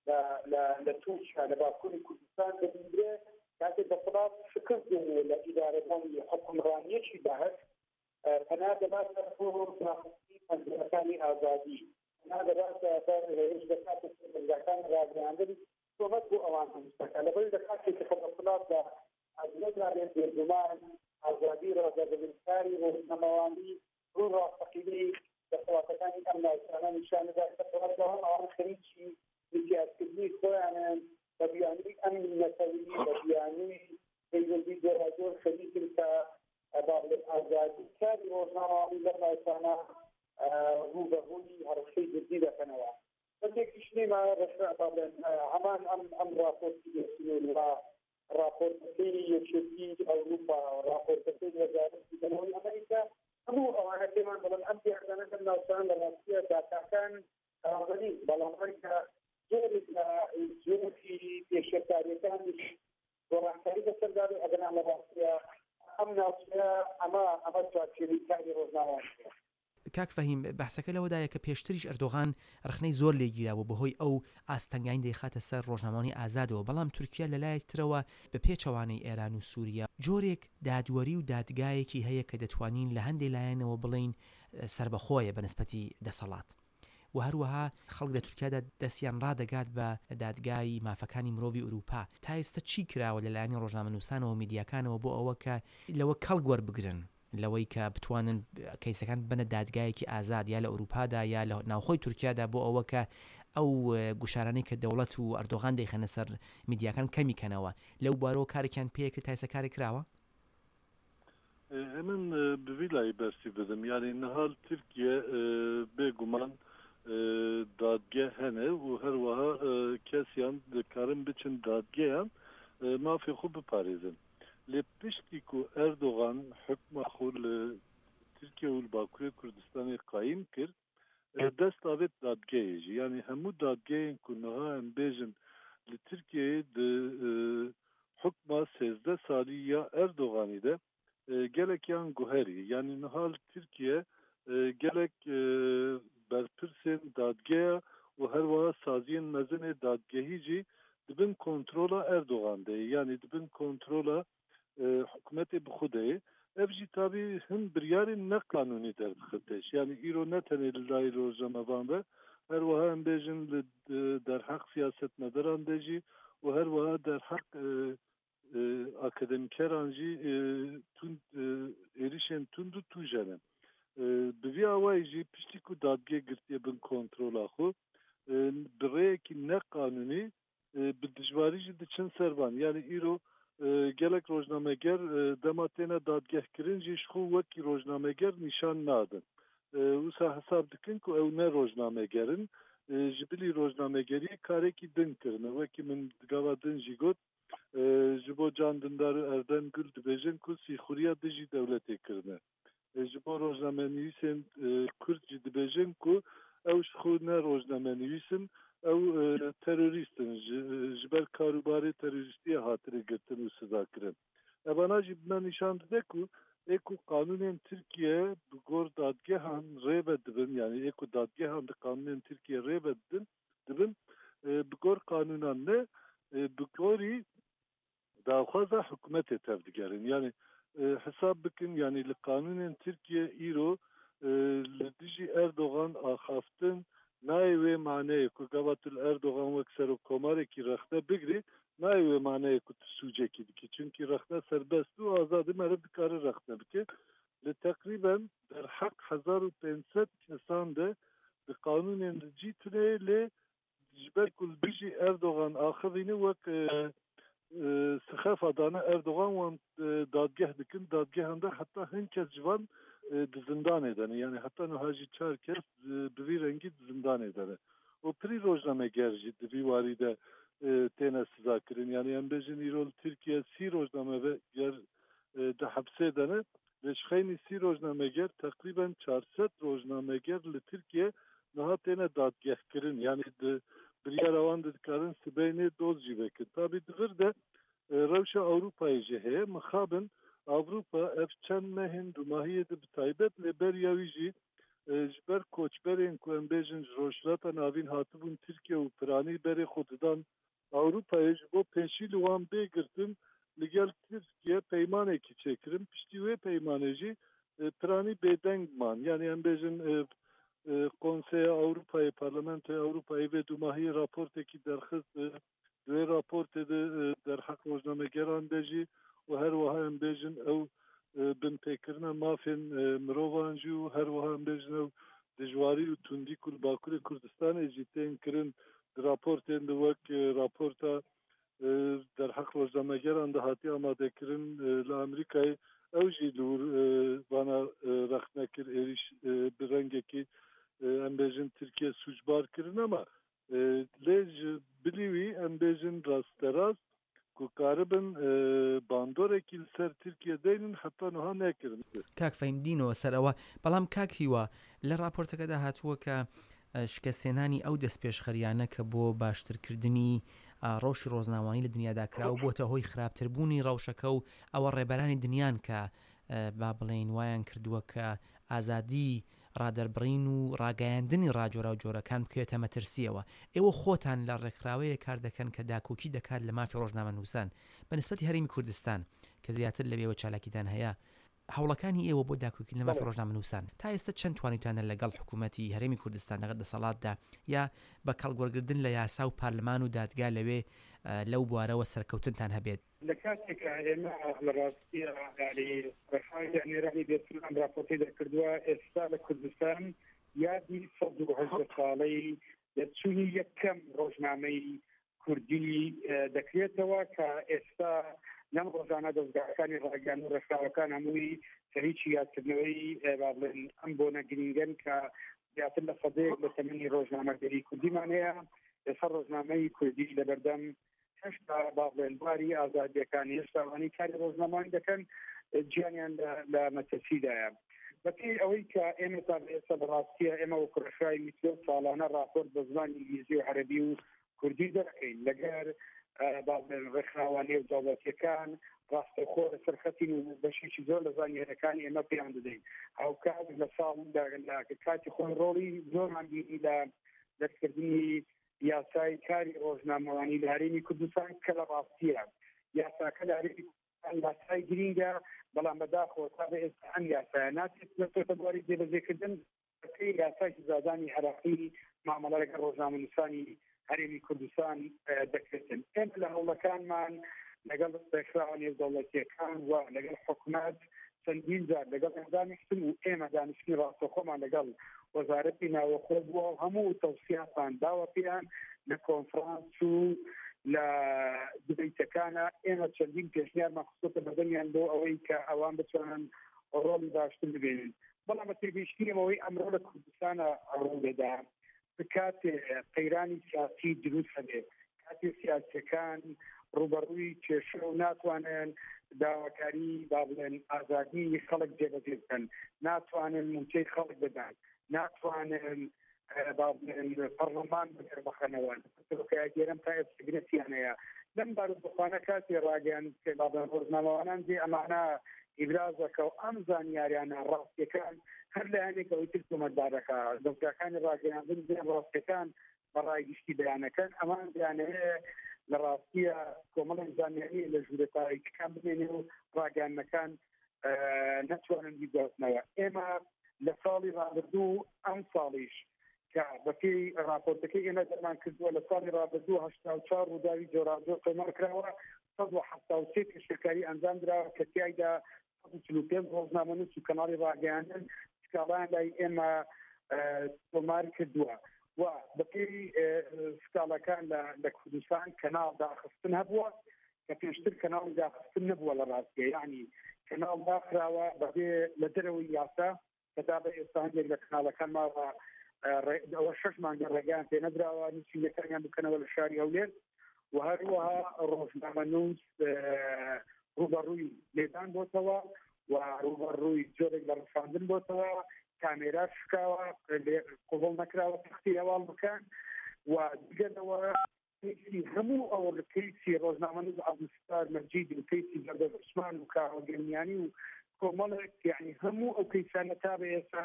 لتوشا لباكون كردستان بدري كانت بطلات فكر لإدارة حكم رانية شبهت فانا دبات تفور مكاني آزادي فانا دبات إيش دكات الزكاة راضي عندي ومدبو أوانهم مستقل لبري دكات كبطلات أزمد على الجمال آزادي رضا بالإنساري ونمواني رورا فقيدي دخواتكاني ئەم ناوچانە نیشانەدا کەڕاتەوە ئەوان خەریکی نزیاتکردنی خۆیانن بە بیانی ئەم نەتەوی بە بیانی پەیوەندی جۆراجۆر خەریکن کە ئازادی کاری ڕۆژنامەوانی لەم ناوچانە ڕوبەڕووی هەڕەشەی جدی دەکەنەوە. بەتێکیش نێما ڕێکخراوەڵێن هەمان ئەم ئەم راپۆرتی دەچین و راپۆرتەکەی یەکێتی ئەوروپا راپۆرتەکەی وەزارەتی دەرەوەی ئەمریکا هەموو ئەوانە پێمان بڵێن ئەم پیاوانە لەم ناوچان لە ڕاستیە داتاکان ئاغەنی بەڵام ئەمریکا زۆرێک لە جۆرەی پێشەکاریەکانیش گۆڕانکاری بەسەردار و ئەگەنا لە ڕاستیە ئەم ناوچەیە ئەمە ئەمە چارچێری کاری ڕۆژنامەوە. کاک فەهیم بەحسەکە لەوەدایە کە پێشتریش ئەردۆغان رخنەی زۆر لێگیراوە بەهۆی ئەو ئاستەنگانی دەیخاتە سەر ڕۆژنامەوانی ئازادەوە بەڵام تورکیا لەلایەکترەوە بە پێچەوانەی ئێران و سووریا جۆرێک دادوەری و دادگایەکی هەیە کە دەتوانین لە هەندێک لایەنەوە بڵین سربەخۆیە بەنسبەتی دەسەڵات و هەروەها خەڵک لە تورکیادا دەستیان ڕادەگات بە دادگای مافەکانی مرۆڤی ئوروپا تا ئێستا چی کراوە لەلایەنی ڕۆژنامەنووسانەوە و میدیاکانەوە بۆ ئەوە کە لەوە کەڵک وەربگرن لەوەی کە بتوانن کەیسەکان بنە دادگایەکی ئازاد یا لە ئوروپادا یا لە ناوخۆی تورکیادا بۆ ئەوە کە ئەو گوشارانەی کە دەوڵەت و ئەردۆغان دەیخەنە سەر میدیاکان کەمیکەنەوە لەو بارەوە کارێکیان پێکرد تا ئێستا کارێک کراوە؟ من بڤی لای بەرسی بدەم یانی نەهال تورکیە بێگومان دادگە هەنێ و هەروەها کەسیان دەکارن بچن دادگەیان مافی خۆ بپارێزن. لێ پشتی کو ئەردۆغان حکومە خۆ لە تورکیا و باکوورە کوردستانی قایم کرد دەست ئاوێت دادگەیەژی یعنی هەموو دادگەیەن کو نەها ئەم بێژن لە تورکیایە حکومە سێزدە سالی یا ئەردۆغانی دە gelekyan guherî yani nihal Türkiye gelek berpirsên dadgeya û her wiha saziyên mezinê dadgehî jî dibin kontrola Erdogan de yani dibin kontrola hikûmetê bi Xwedê ev jî tabî hin biryarên neqanûnî derdixiteş yani îro ne tenê li layê rojnamevan ve her wiha em bêjin li derheq siyasetmedaran de jî û her wiha derheq akademikeran jî tund êrişên tund û tûjen in. Bi vî awayî jî piştî ku dadgeh girtiye bin kontrola xwe bi rêyekî neqanûnî bi dijwarî jî diçin servan yani îro gelek rojnameger dema têne dadgehkirin jî ji xwe wekî rojnameger nîşan nadin. Wisa hesab dikin ku ew ne rojnamegerin ji bilî rojnamegeriyê karekî din kirine wekî min digava din jî got ji bo Can Dündar Erdem Gül dibêjin ku sîxuriya dijî dewletê kirine. Ji bo rojnamenivîsên Kurd jî dibêjin ku ew ji xwe ne rojnamenivîsin ew terorîstin ji ber karûbarê terorîstiyê hatire girtin û siza kirin. Evana jî me nîşan dide ku ê ku qanûnên Tirkiye bi gor dadgehan rêve dibin yani ê ku dadgehan di qanûnên Tirkiye rêve didin dibin bi gor qanûnan ne bi gorî daxwaza hikûmetê tev digerin yani hesab bikin yani li qanûnên Tirkiye îro li dijî Erdogan axaftin nayê wê maneyê ku gava tu li Erdogan wek serokkomarekî rexne bigirî nayê wê maneyê ku tu sûcekî dikî çünkî rexne serbest û azadî meriv dikare rexne bike li teqrîben derheq hezar û pênc sed kesan de di qanûnên li cî tune lê ji ber ku li dijî Erdogan axivîne wek sixefa dane Erdogan wan dadgeh dikin dadgehan de heta hin kes ji van di zindanê de ne yani heta niha jî çar kes bi vî rengî di zindanê de ne û pirî rojnameger jî di vî warî de têne siza kirin yani em bêjin îro li Tirkiye sî rojnameger di hepsê de ne li ji xeynî sî rojnameger teqrîben çar sed rojnameger li Tirkiye niha têne dadgehkirin yani di biryara wan de dikarin sibêynê doz jî vekin tabî divir de rewşa Ewropayê jî heye mixabin Avrupa ev çend mehên dumahiyê de bi taybet lê beriya wî jî ji ber koçberên ku em bêjin ji rojhilata navîn hatibûn Tirkiye û piranî berê xwe didan Ewropayê ji bo pêşî li wan bêgirtin li gel Tirkiye peymanekî çêkirin piştî wê peymanê jî piranî bêdeng man yani em bêjin Konseya Avrupa'yı, Parlamentoya Avrupa'yı ve dumahiyê raportekî derxist divê raportê de derheq rojnamegeran de jî û her wiha em bêjin ew bin pêkirina mafên mirovan jî û her wiha em bêjin ew دژواری و توندی کل باکوور کوردستان جی تین کرن راپورتên di wek raporta derheq rojnamegeran de hatiye amadekirin li Amerîkayê ew jî li wir vana rexnekir êriş bi rengekî em bêjin Tirkiye sûcbar kirin ama lê ji bilî wî em bêjin rasterast ku karibin bandorekî li ser Tirkiye deynin heta niha nekirin. کاک فەیمدینەوە سەرەوە بەڵام کاک هیوە لە راپۆرتەکەدا هاتووە کە شکەستێنانی ئەو دەستپێشخەریانە کە بۆ باشترکردنی ڕۆژی ڕۆژناوانی لە دنیادا کرا و بۆتە هۆی خراپتربوونی ڕەوشەکە و ئەوە ڕێبەرانی دنیان کە با بڵێن وایان کردووە کە ئازادی ڕادەربڕین و ڕاگەیاندنی ڕاجۆرە و جۆرەکان بکوێتە مەترسیەوە. ئێوە خۆتان لە ڕێکخراوەیە کار دەکەن کە داکۆکی دەکات لە مافی ڕۆژنامەنووسان بەنسبەتی هەرێمی کوردستان کە زیاتر لەوێوە چالاکیتان هەیە. هەوڵەکانی ئێوە بۆ داکۆکردن لە مافی ڕۆژنامەنووسان تا ئێستا چەند توانیتوانە لەگەڵ حکوومەتی هەرێمی کوردستان لەگەڵ دەسەڵاتدا یا بە کەڵگوەرگردن لە یاسا و پارلەمان و دادگا لەوێ لەو بوارەوە سەرکەوتنتان هەبێت؟ لە کاتێکە ئێمە لە ڕاستیە ڕێخای ئەمێرانی بێتون ئەم راپۆرتی دەکردووە ئێستا لە کوردستان یادی سەد و هەژدە ساڵەی دەچوونی یەکەم ڕۆژنامەی کوردی دەکرێتەوە کە ئێستا لەم ڕۆژانە دەستگاکانی ڕاگەیان و ڕێکخراوەکان هەمووی سەریکی یادکردنەوەی بڵێن ئەم بۆنە گرنگەن کە زیاتر لە سەدەیەک لە تەمەنی ڕۆژنامەگەری کوردیمان هەیە. ئێستا ڕۆژنامەی کوردی لە بەردەم هێشتا باڵێن باری ئازادیەکانی هێشتاوانی کاری ڕۆژنامەوانی دەکەن گیانیان لە مەترسیدایە. بەپێی ئەوەی کە ئێمە تا ئێستا بەڕاستیە ئێمە وەکو ڕێکخراوی میترۆ ساڵانە راپۆرت بە زمانی ئینگلیزی و عەرەبی و کوردی دەکەین لەگەر ڕێکخراوانی و دەوڵەتیەکان ڕاستەخۆ لەسەر خەتین و بەشێکی زۆر لە زانیاریەکانی ئێمە پێیان دەدەین. هاوکات لە ساڵ کاتی خۆی ڕۆڵی زۆرمان بینی لە دەستکردنی یاسای کاری ڕۆژنامەوانی لە هەرێمی کوردستان کە لە ڕاستیە یاساکە لە هەرێمی کوردستان یاسای گرینگە بەڵام بەداخەوە تا بە ئێستا ئەم یاسایە ناچێت بێتۆتە بواری جێبەجێکردن بەپێی یاسای زادانی عێراقی مامەڵە لەگەڵ ڕۆژنامەنووسانی هەرێمی کوردستان دەکرێتن. ئێمە لە هەوڵەکانمان لەگەڵ ڕێکخراوە دەوڵەتیەکان و لەگەڵ حکوومەت چەندین جار لەگەڵ دانیشتن و ئێمە دانیشتنی ڕاستەخۆمان لەگەڵ وەزارەتی ناوەخۆ بووە و هەموو تەوسیاتان داوە پێیان لە کۆنفرانس و لە دبیتەکانە ئێمە چەندین پێشنیارمان خستۆتە بەردەمیان بۆ ئەوەی کە ئەوان بتوانن ڕۆڵی باشتر ببێنن. بەڵام بەتێبیشتنیەوەی ئەمڕۆ لە کوردستانە ڕوودەدا کاتێ قەیرانی سیاسی دروست هەبێت کاتێ سیاسەکان ڕوبەڕووی کێشە و ناتوانن داواکاری با بڵێن ئازادی خەڵک جێبەجێ بکەن، ناتوانن موچەی خەڵک بدەن، ناتوانن با بڵێن پەرلەمان بەخەنەوە گێرم تا ئێستاگرێتیان هەیە. لەم بارودۆخانە کاتێ ڕاگەیان با بڵێن ڕۆژنامەوانان جێ ئەمانە ئیبرازەکە و ئەم زانیاریانە ڕاستیەکان هەر لایەنێکەوەی تر تۆمەتبارەکە دەستگاکانی ڕاگەیاندن دێن ڕاستیەکان بەڕای گشتی بەیانەکەن ئەمان دەیانەیە لە ڕاستیە کۆمەڵی زانیاری لە ژوورە تاریکەکان بمێنێ و ڕاگەیاندنەکان نەتوانن بیگۆڕنەوە. ئێمە لە ساڵی ڕابردوو ئەم ساڵیش کە بەپێی راپۆرتەکەی ئێمە دەرمان کردووە لە ساڵی ڕابردوو هەشتا و چوار ڕووداوی جۆراوجۆر تۆمار کراوە سەد و حەفتا و سێ پێشەکاری ئەنجام درراوە کە تیایدا سەد و چل و پێنج ڕۆژنامەنووس و کەناڵی ڕاگەیاندن سکاڵان لای ئێمە تۆمار کردووە و بەپێی سکاڵەکان لە کوردستان کەناڵ داخستن هەبووە کە پێشتر کەناڵی داخستن نەبووە لە ڕاستیە، یعنی کەناڵ داخراوە بەبێ لە دەرەوەی یاسا کەتا بە ئێستا هەندێک لە کەناڵەکان ماوە ئەوە شەش مانگە ڕێگەیان پێ نەدراوە نووسینەکانیان بکەنەوە لە شاری هەولێر و هەروەها ڕۆژنامەنووس ڕوبەڕووی لێدان بۆتەوە و ڕوبەڕووی جۆرێک لە ڕەساندن بۆتەوە کامێرا شکاوە قوبڵ نەکراوە تەختی هەواڵ بکەن و دیگەنەوە کەیسی هەموو ئەوە لە کەیسی ڕۆژنامەنووس عەبدولستار مەجید و کەیسی زەردەب عوسمان و کاوەگەنیانی و کۆمەڵێک یعنی هەموو ئەو کەیسانە تا بە ئێستا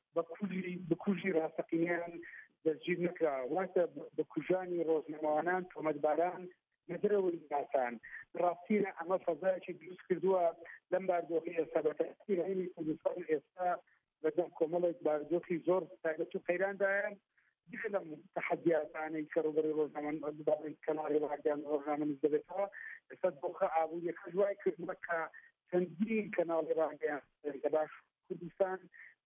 بکوژی ڕاستەقینیان دەستگیر نەکراوە، واتە بکوژانی ڕۆژنامەوانان تۆمەتباران لە دەرەوەی یاسان. ڕاستیە ئەمە فەزایەکی دروست کردووە لەم باردۆخی ئێستا بە تەأسیری هەرێمی کوردستان ئێستا بەدەم کۆمەڵێک باردۆخی زۆر تایبەت و قەیراندایان دیکە لەم تەحەدیاتانەی کە ڕوبەڕووی ڕۆژنامەنووس کەناڵی ڕاگەیان ڕۆژنامەنووس دەبێتەوە ئێستا دۆخە ئابوووریەکە دوای کردووە کە چەندین کەناڵی ڕاگەیان لە باش کوردستان دابخ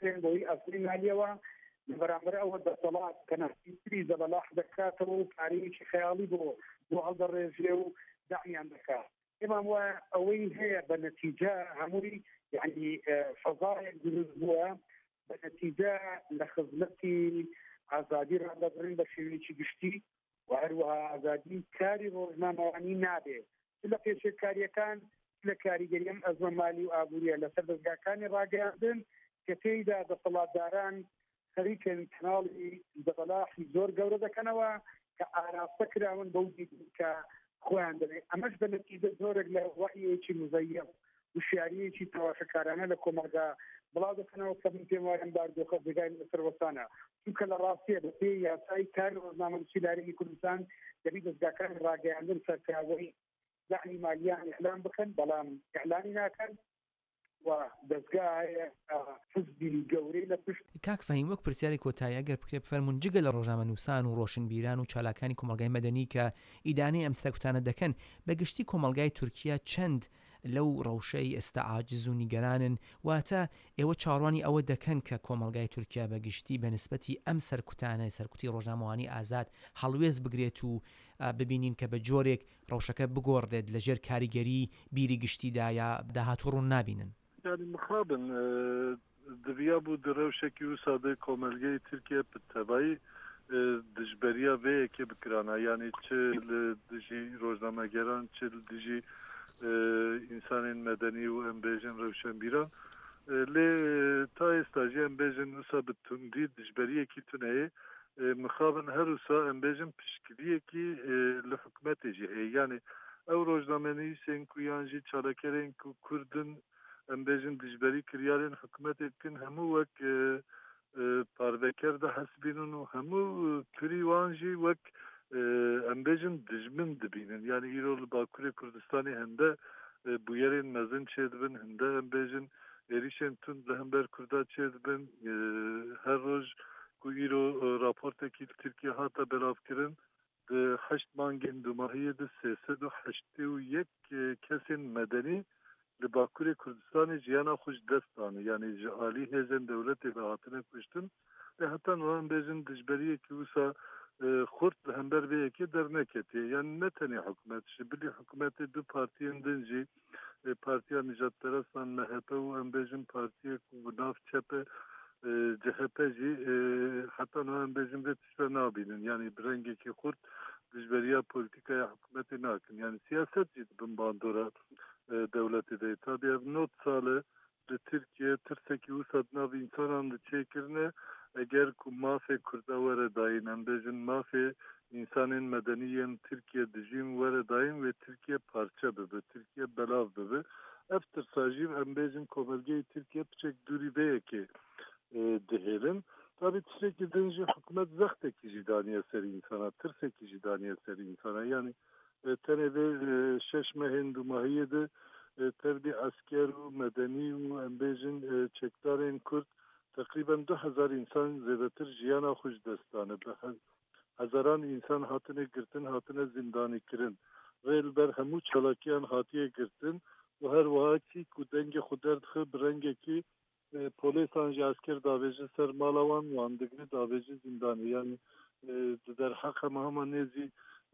دەکرێن بۆی ئەسلی مالیەوە بەرامبەر ئەوە دەسەڵات کەنەفیتری زەبەلاح دەکاتەوە و کارێکی خەیاڵی بۆ بۆ هەڵدەڕێژێ و داعیان دەکات ئێمام وە ئەوەی هەیە بە نەتیجە هەمووی یعنی فەزایەک دروست بووە بە نەتیجە لە خزمەتی ئازادی ڕادەبڕین بە شێوەیەکی گشتی و هەروەها ئازادی کاری ڕۆژنامەوانی نابێت لە پێشێکاریەکان لە کاریگەریەم ئەزمە مالی و ئابوووریە لەسەر دەستگاکانی ڕاگەاندن کە تێیدا دەسەڵاتداران خەریکن کەناڵی دەبەلاحی زۆر گەورە دەکەنەوە کە ئاراستە کراون بەو کە خۆیان دەبێت ئەمەش بە نەتیجە زۆرێک لە وەحیەکی مزەیە وشیاریەکی تەواشەکارانە لە کۆمەلگا بڵاو دەکەنەوە کە من پێم وایە باردۆخە جێگای لەسەر وەسانە چونکە لە ڕاستیە بە پێی یاسای کار ڕۆژنامەنووسی دارێکی کوردستان دەبی دەستگاکانی ڕاگەیاندن سەرچاوەی داعی مالیان ئیعلان بکەن بەڵام ئیعلانی ناکەن و دەستگا هەیە حزبی گەورەی لە پشت. کاک فەهیم وەک پرسیاری کۆتایی ئەگەر بکرێ بفەرمونون جگە لە ڕۆژنامەنووسان و ڕۆشنبیران و چالاکانی کۆمەلگای مەدەنی کە ئیدانەی ئەم سەرکوتانە دەکەن بەگشتی کۆمەلگای تورکیا چەند لەو ڕەوشەی ئێستا عاجز و نیگەرانن واتە ئێوە چاڕوانی ئەوە دەکەن کە کۆمەلگای تورکیا بەگشتی بە نسبەتی ئەم سەرکوتانە سەرکوتی ڕۆژنامەوانی ئازاد هەڵوێز بگرێت و ببینین کە بە جۆرێک ڕەوشەکە بگۆڕدێت لەژێر کاریگەری بیری گشتیدا یا داهاتوو ڕوون نابینن. يعني مخابن دبیا بوو درەوشێکی و سادە کۆمەلگەی تورکیا بتەبایی دژبەریە vەیەکێ بکرانە یعنی چ لە دژی ڕۆژنامەگەران چ دژی ئینسانên مەدەنی و ئەم بێژن ڕەوشنبیران لێ تا ئێستاژی ئەم بێژن وسا bi tundî dişberiyekî tuneyê mixabin her wisa em bêjin piştgiriyekî li hikûmetê jî heye yani ew rojnamenivîsên ku yan jî çalakerên ku Kurdin em bêjin dijberî kiryarên hikûmetê dikin hemû wek parveker de hesbînin û hemû pirî wan jî wek em bêjin dijmin dibînin yani îro li Bakurê Kurdistanê hinde bûyerên mezin çê dibin hinde em bêjin êrişên tund li hember Kurda çê dibin her roj ku îro raportekî li Tirkiye hata belavkirin di heşt mangên dumahiyê de sê sed û heştê û yek kesên medenî li Bakurê Kurdistanê jiyana xwe ji dest danî yani ji alî hêzên dewletê ve hatine kuştin ve heta em bêjin dijberiyekî wisa xurt li hember vê yekê derneketiye yani ne tenê hikûmet ji bilî hikûmetê du partiyên din jî Partiya Nijadperestan M H P û em bêjin partiyek ku nav çepe C H P jî heta em bêjin vê tiştre nabînin yani bi rengekî xurt dijberiya polîtîkaya hikûmetê nakin yani siyaset jî dibin bandora devletê de tabi ev not sale li Tirkiye tirsekî wisa di nav însanan de çêkirine eger ku mafê Kurda were dayîn em bêjin mafê însanên medeniyên Tirkiye dijîn were dayîn wê Tirkiye parçe bibe Tirkiye belav bibe ev tirsa jî em bêjin komelgeyê Tirkiye piçek dûrî vê yekê dihêlin tabi tiştekî din jî hikûmet zextekî jî daniye ser însana tirsekî jî daniye ser însana yani tenê vê şeş mehên dumahiyê de tevdî esker û medenî û em bêjin çekdarên Kurd teqrîben du hezar însan zêdetir jiyana xwe ji dest dane bi hezaran însan hatine girtin hatine zindanîkirin rê li ber hemû çalakiyan hatiye girtin û her wiha kî ku dengê xwe derdixe bi rengekî polîsan jî esker davêjin ser mala wan wan digre davêjin zindanê yani di derheqa me hema nêzî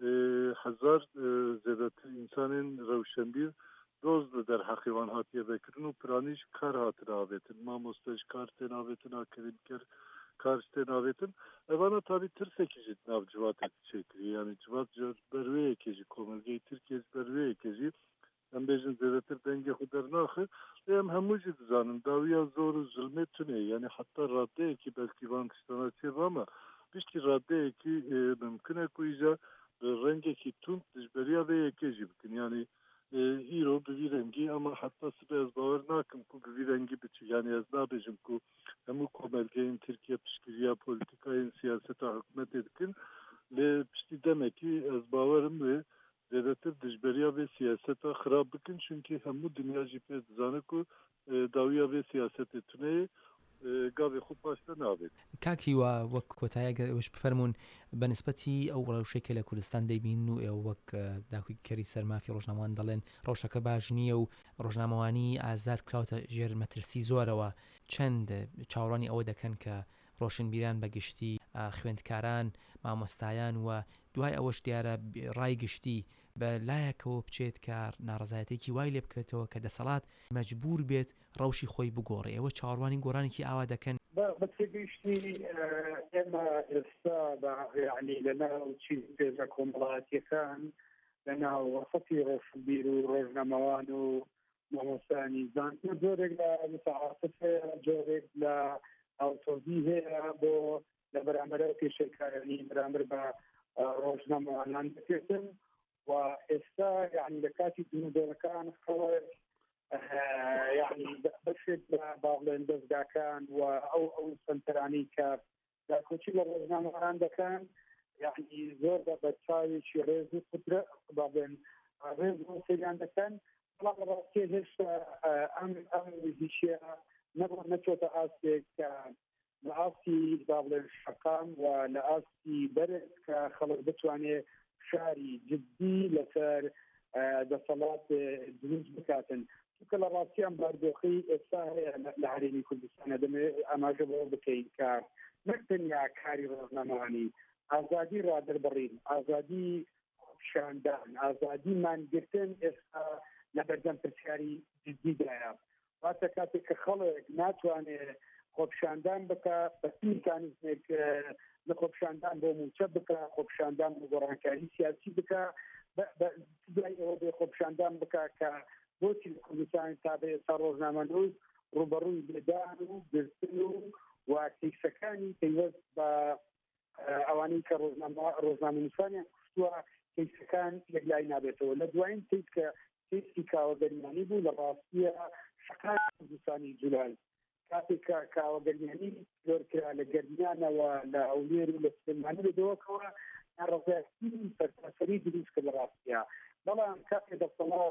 hezar zêdetir însanên rewşenbîr doz li derheqê wan hatiye vekirin û piranî ji kar hatine avêtin mamoste ji kar tên avêtin akademîker kar ji tên avêtin evana tabi tirsekî jî nav civatê çêkiriye yani civat ji ber vê yekê jî komelgeyê Tirkiye ji ber vê yekê jî em bêjin zêdetir dengê xwe dernaxe lê em hemû jî dizanin dawiya zor û zilmê tune yani heta raddeyekî belkî van tiştana çêve ama piştî raddeyekî mümkün e ku îja rengekî tund dijberiya vê yekê jî bikin yani îro bi vî rengî ama heta sibe ez bawer nakim ku bi vî rengî biçî yani ez nabêjim ku hemû komelgeyên Tirkiye piştgiriya polîtîkayên siyaseta hikûmetê dikin lê piştî demekî ez bawerim wê zêdetir dijberiya vê siyaseta xirab bikin çünkü hemû dinya jî pê dizane ku dawiya vê siyasetê tuneyê گاوی خوب پاشتە نابێت. کاکیوە وەک کۆتاییەگەش بفەرمونون بەنسبەتی ئەو ڕەوشێکە لە کوردستان دەیبین و ئێوە وەک داخوی کەری سەرمافی ڕۆژنامەوان دەڵێن ڕەوشەکە باش نییە و ڕۆژنامەوانی ئازاد کراوتە ژێر مەترسی زۆرەوە. چەند چاوەڕوانی ئەوە دەکەن کە ڕۆشنبیران بەگشتی خوێندکاران مامۆستایان و دوای ئەوەش دیارە ڕای گشتی بە لایەکەوە بچێت کار ناڕزایەتێکی وای لێ بکرێتەوە کە دەسەڵات مەجبور بێت ڕەوشی خۆی بگۆڕێ. ئەوە چاوەڕوانی گۆڕانێکی ئاوا دەکەن. بەگشتی ئێمە ئێستا یعنی لەناو چیز پێشە کۆمەڵایەتیەکان لەناو وەسەتی ڕۆشنبیر و ڕۆژنامەوان و مامۆستایانی زانکۆ جۆرێک لە متعاطف جۆرێک لە ئاوتۆبی هەیە بۆ لە بەرامبەر پێشەکارانی بەرامبەر بە ڕۆژنامەوانان دەکرێتن و ئێستا یعنی لە کاتی دونودۆرەکان خەڵک یعنی بەشێک لە باڵێن دەستگاکان و ئەو ئەو سنتەرانی کە کۆچی لە ڕۆژنامەوان دەکەن یعنی زۆر بە بەچاوێکی ڕێز و قدرە باڵێن ڕێز و سەریان دەکەن بەڵام لە ڕاستی هێشتا ئەم ئەم ویزیشیە نەبوو نەچۆتە ئاستێک کە لە ئاستی باڵێن شەقام و لە ئاستی بەرز کە خەڵک بتوانێت شاری جدی لەسەر دەسەڵات دروست بکاتن. چونکە لە ڕاستیان باردۆخی ئێستا هەیە لە هەرێمی کوردستانە دەمێت ئاماژە بۆ بکەین کە نەک تەنیا کاری ڕۆژنامەوانی ئازادی ڕادەربڕین، ئازادی خۆپیشاندان، ئازادی مانگرتن ئێستا لە بەردەم پرسیاری جدیدایە. واتە کاتێک کە خەڵک ناتوانێت خۆپیشاندان بکە بە میکانیزمێک لە خۆپیشاندان بۆ موچە بکە، خۆپیشاندان بۆ گۆڕانکاری سیاسی بکە، دوای ئەوە بێ خۆپیشاندان بکە کە بۆچی لە کوردستان تا بە ئێستا ڕۆژنامەنووس ڕوبەڕووی بێدان و گرتن و واکیسەکانی پەیوەست بە ئەوانەی کە ڕۆژنامەنووسانیان کوشتووە کەیسەکان یەکلای نابێتەوە. لە دوایین تێک کە کەیسی کاوەگەریانی بوو لە ڕاستیە شەقای کوردستانی جولای کاتێک کە کاوەگەریانی زۆرکرا لە گەرمیانەوە لە ئەولێر و لە سلێمانی بێدەوەکەوە ناڕەزایەتی سەرتاسەری دروست کرد لە ڕاستیە. بەڵام کاتێ دەسەڵات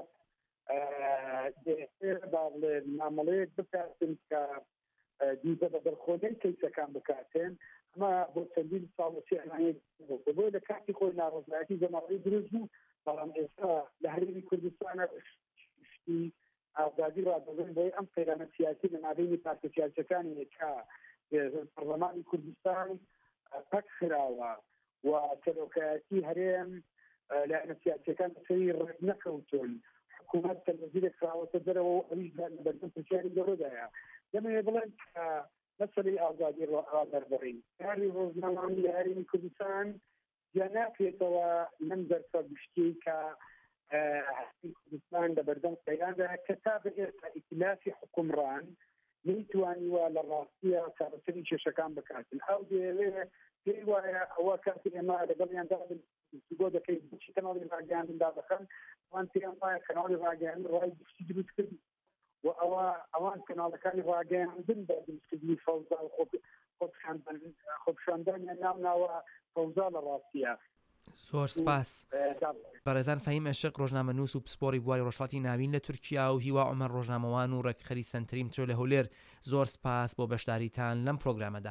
باڵێ مامەڵەیەک بکاتن کە دیزە بە دەرخۆنەی کەیسەکان بکاتێن ئەمە بۆ چەندین ساڵەتی بۆ لە کاتی خۆی ناڕەزایەتی زەماڕی دروست بوو. بەڵام ئێستا لە هەرێمی کوردستانە شتی ئازادی ڕادەبن بۆی ئەم قەیرانە سیاسی لە ناوبینی پارتە سیاسیەکانی کە پەرلەمانی کوردستان پەک خراوە و تەرۆکایەتی هەرێم لایەنە سیاسیەکان بەسەری ڕێک نەکەوتون، حکوومەت تەلەڤیزیۆنێک خراوەتە دەرەوە و ئەویش لە بەردەم پرسیاری دەڕۆدایە. دەمەوێت بڵێن کە مەسەلەی ئازادی ڕادەربڕین کاری ڕۆژنامەوانی لە هەرێمی کوردستان جا ناکرێتەوە لەم دەرفە گشتی کە کوردستان لە بەردەم قەیراندا کە تا بە ئێستا ئیتلافی حکومڕان نەیتوانیوە لە ڕاستیە چارەسەری کێشەکان بکاتن. ئەو دەیەوێت پێی وایە ئەوە کاتی ئێمە لەگەڵیاندا گۆ دەکەیت بچی کەناڵی ڕاگەیاندندا بخەن ئەوان پێیان وایە کەناڵی ڕاگەیاندن ڕای گشتی دروست کرد و ئەوە ئەوان کەناڵەکانی ڕاگەیاندن بە دروستکردنی فەوزا و خۆپیشاندانیان نامناوە فەوزا لە ڕاستیە. زۆر سپاس بەڕێزان فەهیم ئەشق ڕۆژنامەنووس و پسپۆڕی بواری ڕۆژهەڵاتی ناوین لە تورکیا و هیوا عومەر ڕۆژنامەوان و ڕێکخەری سەنتەری مترۆ لە هەولێر، زۆر سپاس بۆ بەشداریتان لەم پرۆگرامەدا.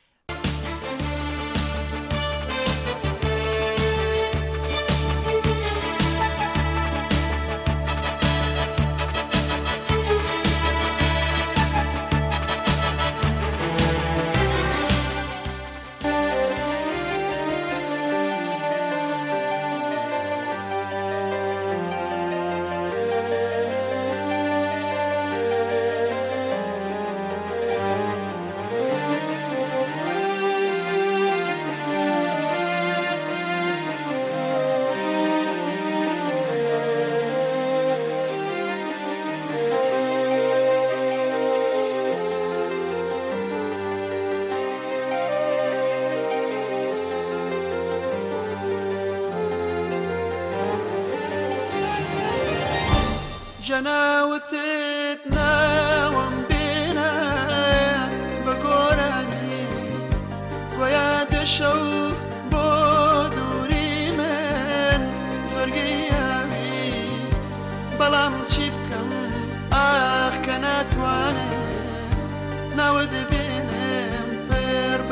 جناوتت ناوم بينا بقراني ويا دشو بودوري من زرقيامي بلام تشيبكم آخ كانت وانا ناود بي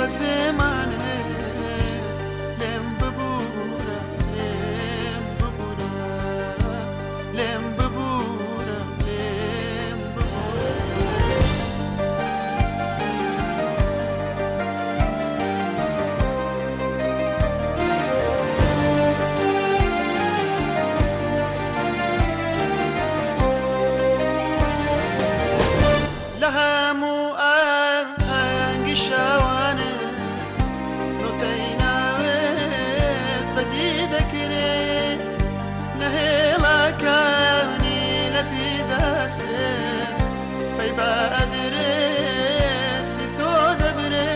وزمانه لم ببورا لم ببورا لم ببورا لم ببورا لها مو آنگی شوانه نوتینا وید بدی دکره لهلا کانی لپی دسته بی بادره ستو دبره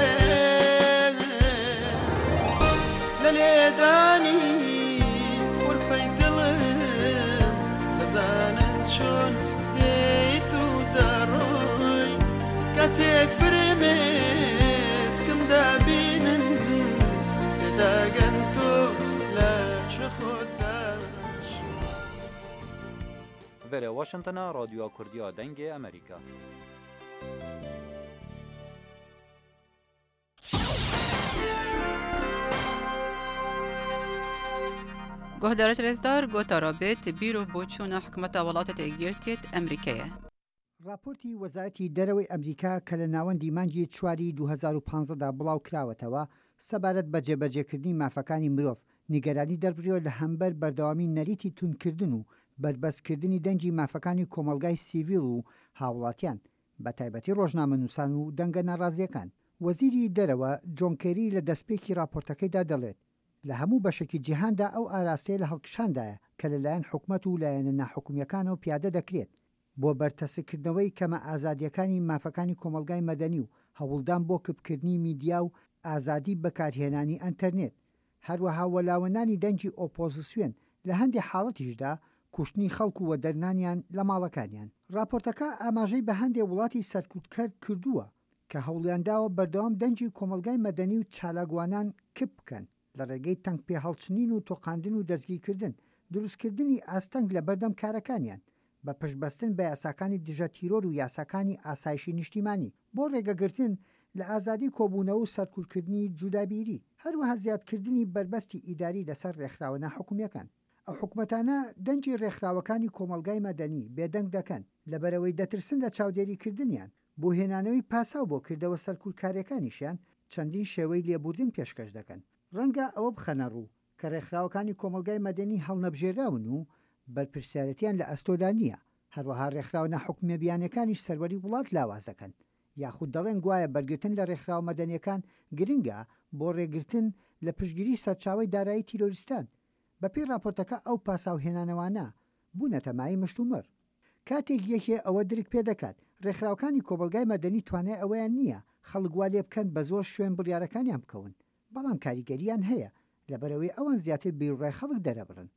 للیدانی خورپی دلم نزانن چون دیتو داروی کاتێک فرمێسکم دابینن لێداگەن تۆ لە چه خۆداش Vere Washington'a Radyoya Kurdiya Dengê Amerîka. گهدارت رزدار گوتا رابط بیرو بۆچوونە حکومەتە وڵاتە تێگیرتێت ئەمریکایە. راپۆرتی وەزارەتی دەرەوەی ئەمریکا کە لە ناوەندی مانگی چواری دوو هەزار و پانزەدا بڵاو کراوەتەوە سەبارەت بە جێبەجێکردنی مافەکانی مرۆڤ نیگەرانی دەربڕیۆ لە هەمبەر بەردەوامی نەریتی تونکردن و بربەستکردنی دەنگی مافەکانی کۆمەلگای سیڤیل و هاوڵاتیان بە تایبەتی ڕۆژنامەنووسان و دەنگە ناڕازیەکان. وەزیری دەرەوە جۆن کێری لە دەستپێکی راپۆرتەکەیدا دەڵێت لە هەموو بەشێکی جیهاندا ئەو ئاراستەیە لە هەڵکشاندایە کە لەلایەن حکومەت و لایەنە ناحکومیەکانەوە پیادە دەکرێت بۆ بەرتەسکردنەوەی کەمە ئازادیەکانی مافەکانی کۆمەلگای مەدەنی و هەوڵدان بۆ کپکردنی میدیا و ئازادی بەکارهێنانی ئەنتەرنێت. هەروەها وەلاوەنانی دەنگی ئۆپۆزیسیۆن لە هەندێک حاڵەتیشدا کوشتنی خەڵکو و دەرنانیان لە ماڵەکانیان. راپۆرتەکە ئاماژەی بە هەندێک وڵاتی سەرکوتکەر کردووە کە هەوڵیانداوە بەردەوام دەنگی کۆمەلگای مەدەنی و چالاگوانان کپ بکەن لە ڕێگەی تەنگ پێهەڵچنین و تۆقاندن و دەستگیرکردن دروستکردنی ئاستەنگ لە بەردەم کارەکانیان بە پشتبەستن بە یاساکانی دژە تیرۆر و یاساکانی ئاسایشی نیشتیمانی بۆ ڕێگەگرتن لە ئازادی کۆبوونەوە و سەرکوولکردنی جودابیری هەروەها زیادکردنی بربەستی ئیداری لەسەر ڕێکخراوە ناحکومیەکان. ئەو حکومەتانە دەنگی ڕێکخراوەکانی کۆمەلگای مەدەنی بێدەنگ دەکەن لەبەرەوەی دەترسن لە چاودێریکردنیان بۆ هێنانەوەی پاساو بۆ کردەوە سەرکوولکاریەکانیشیان چەندین شێوەی لێبوردن پێشکەش دەکەن. ڕەنگە ئەوە بخەنە ڕوو کە ڕێکخراوەکانی کۆمەلگای مەدەنی هەڵنەبژێراون و بەرپرسیارەتیان لە ئەستۆدا نییە. هەروەها ڕێکخراوە ناحکومیە بیانەکانیش سەروەری وڵات لاوازەکەن یاخود دەڵێن گوایە بەرگرتن لە ڕێکخراوە مەدەنیەکان گرنگە بۆ ڕێگرتن لە پشگیری سەرچاوی دارایی تیرۆریستان. بەپێی راپۆرتەکە ئەو پاساوهێنانەوانە بوونەتە مای مشتومڕ. کاتێک یەکێ ئەوە درک پێ دەکات ڕێکخراوەکانی کۆمەلگای مەدەنی توانای ئەوەیان نییە خەڵک وا لێ بکەن بە زۆر شوێن بڕیارەکانیان بکەون بەڵام کاریگەریان هەیە لەبەرەوەی ئەوان زیاتر بیرڕای خەڵک دەرەبڕن.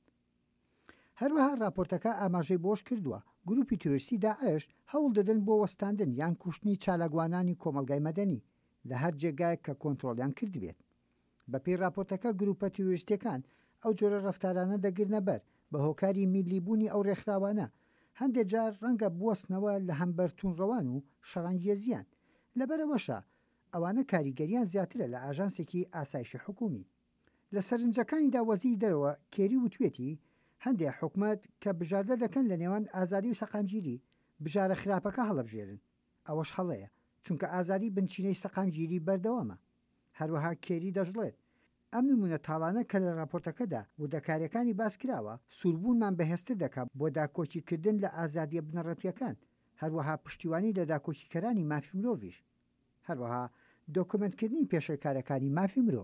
هەروەها راپۆرتەکە ئاماژەی بۆش کردووە گروپی تروریستی داعش هەوڵ دەدەن بۆ وەستاندن یان کوشتنی چالاگوانانی کۆمەلگای مەدەنی لە هەر جێگایە کە کۆنتترۆلیان کردبێت. بەپێی راپۆرتەکە گروپە تروریستیەکان ئەو جۆرە ڕەفتارانە دەگرنە بەر بە هۆکاری میلیبوونی ئەو ڕێکخراوانە هەندێک جار ڕەنگە بوەستنەوە لە هەمبەرتونڕەوان و شەڕەنگێزیان. لەبەرەوەشە ئەوانە کاریگەریان زیاترە لە ئاژانسێکی ئاسایشی حکومی. لە سەرنجەکانیدا وەزیری دەرەوە کێری وتوێتی هەندێک حکومەت کە بژاردە دەکەن لە نێوان ئازادی و سەقامگیری بژارە خراپەکە هەڵەبژێرن ئەوەش هەڵەیە چونکە ئازادی بنچینەی سەقامگیری بەردەوامە. هەروەها کێری دەژڵێت ئەم نمونە تاڵانە کە لە راپۆرتەکەدا و دەکاریەکانی باس کراوە سووربوونمان بەهێزتر دەکات بۆ داکۆچیکردن لە ئازادیە بنەڕەتیەکان هەروەها پشتیوانی لە داکۆچیکەرانی مافی مرۆڤیش هەروەها دۆکومنتکردنی پێشەکارەکانی مافی مرۆڤ.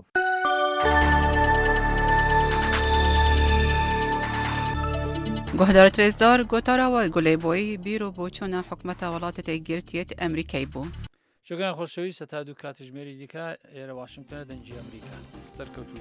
گهدارت رزدار گوتاراوە گولەی بۆی بیرۆ بۆچوونە حکومەتە وڵاتە تێگیرتێت ئەمریکای بوو. شوگان خۆشەویستە تا دوو کاتژمێری دیکە ئێرە واشنگتنە دەنجی ئەمریکا سەرکەوتوو.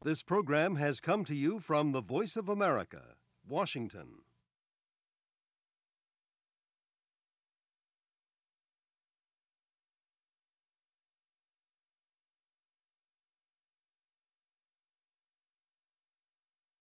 This program has come to you from the Voice of America, Washington.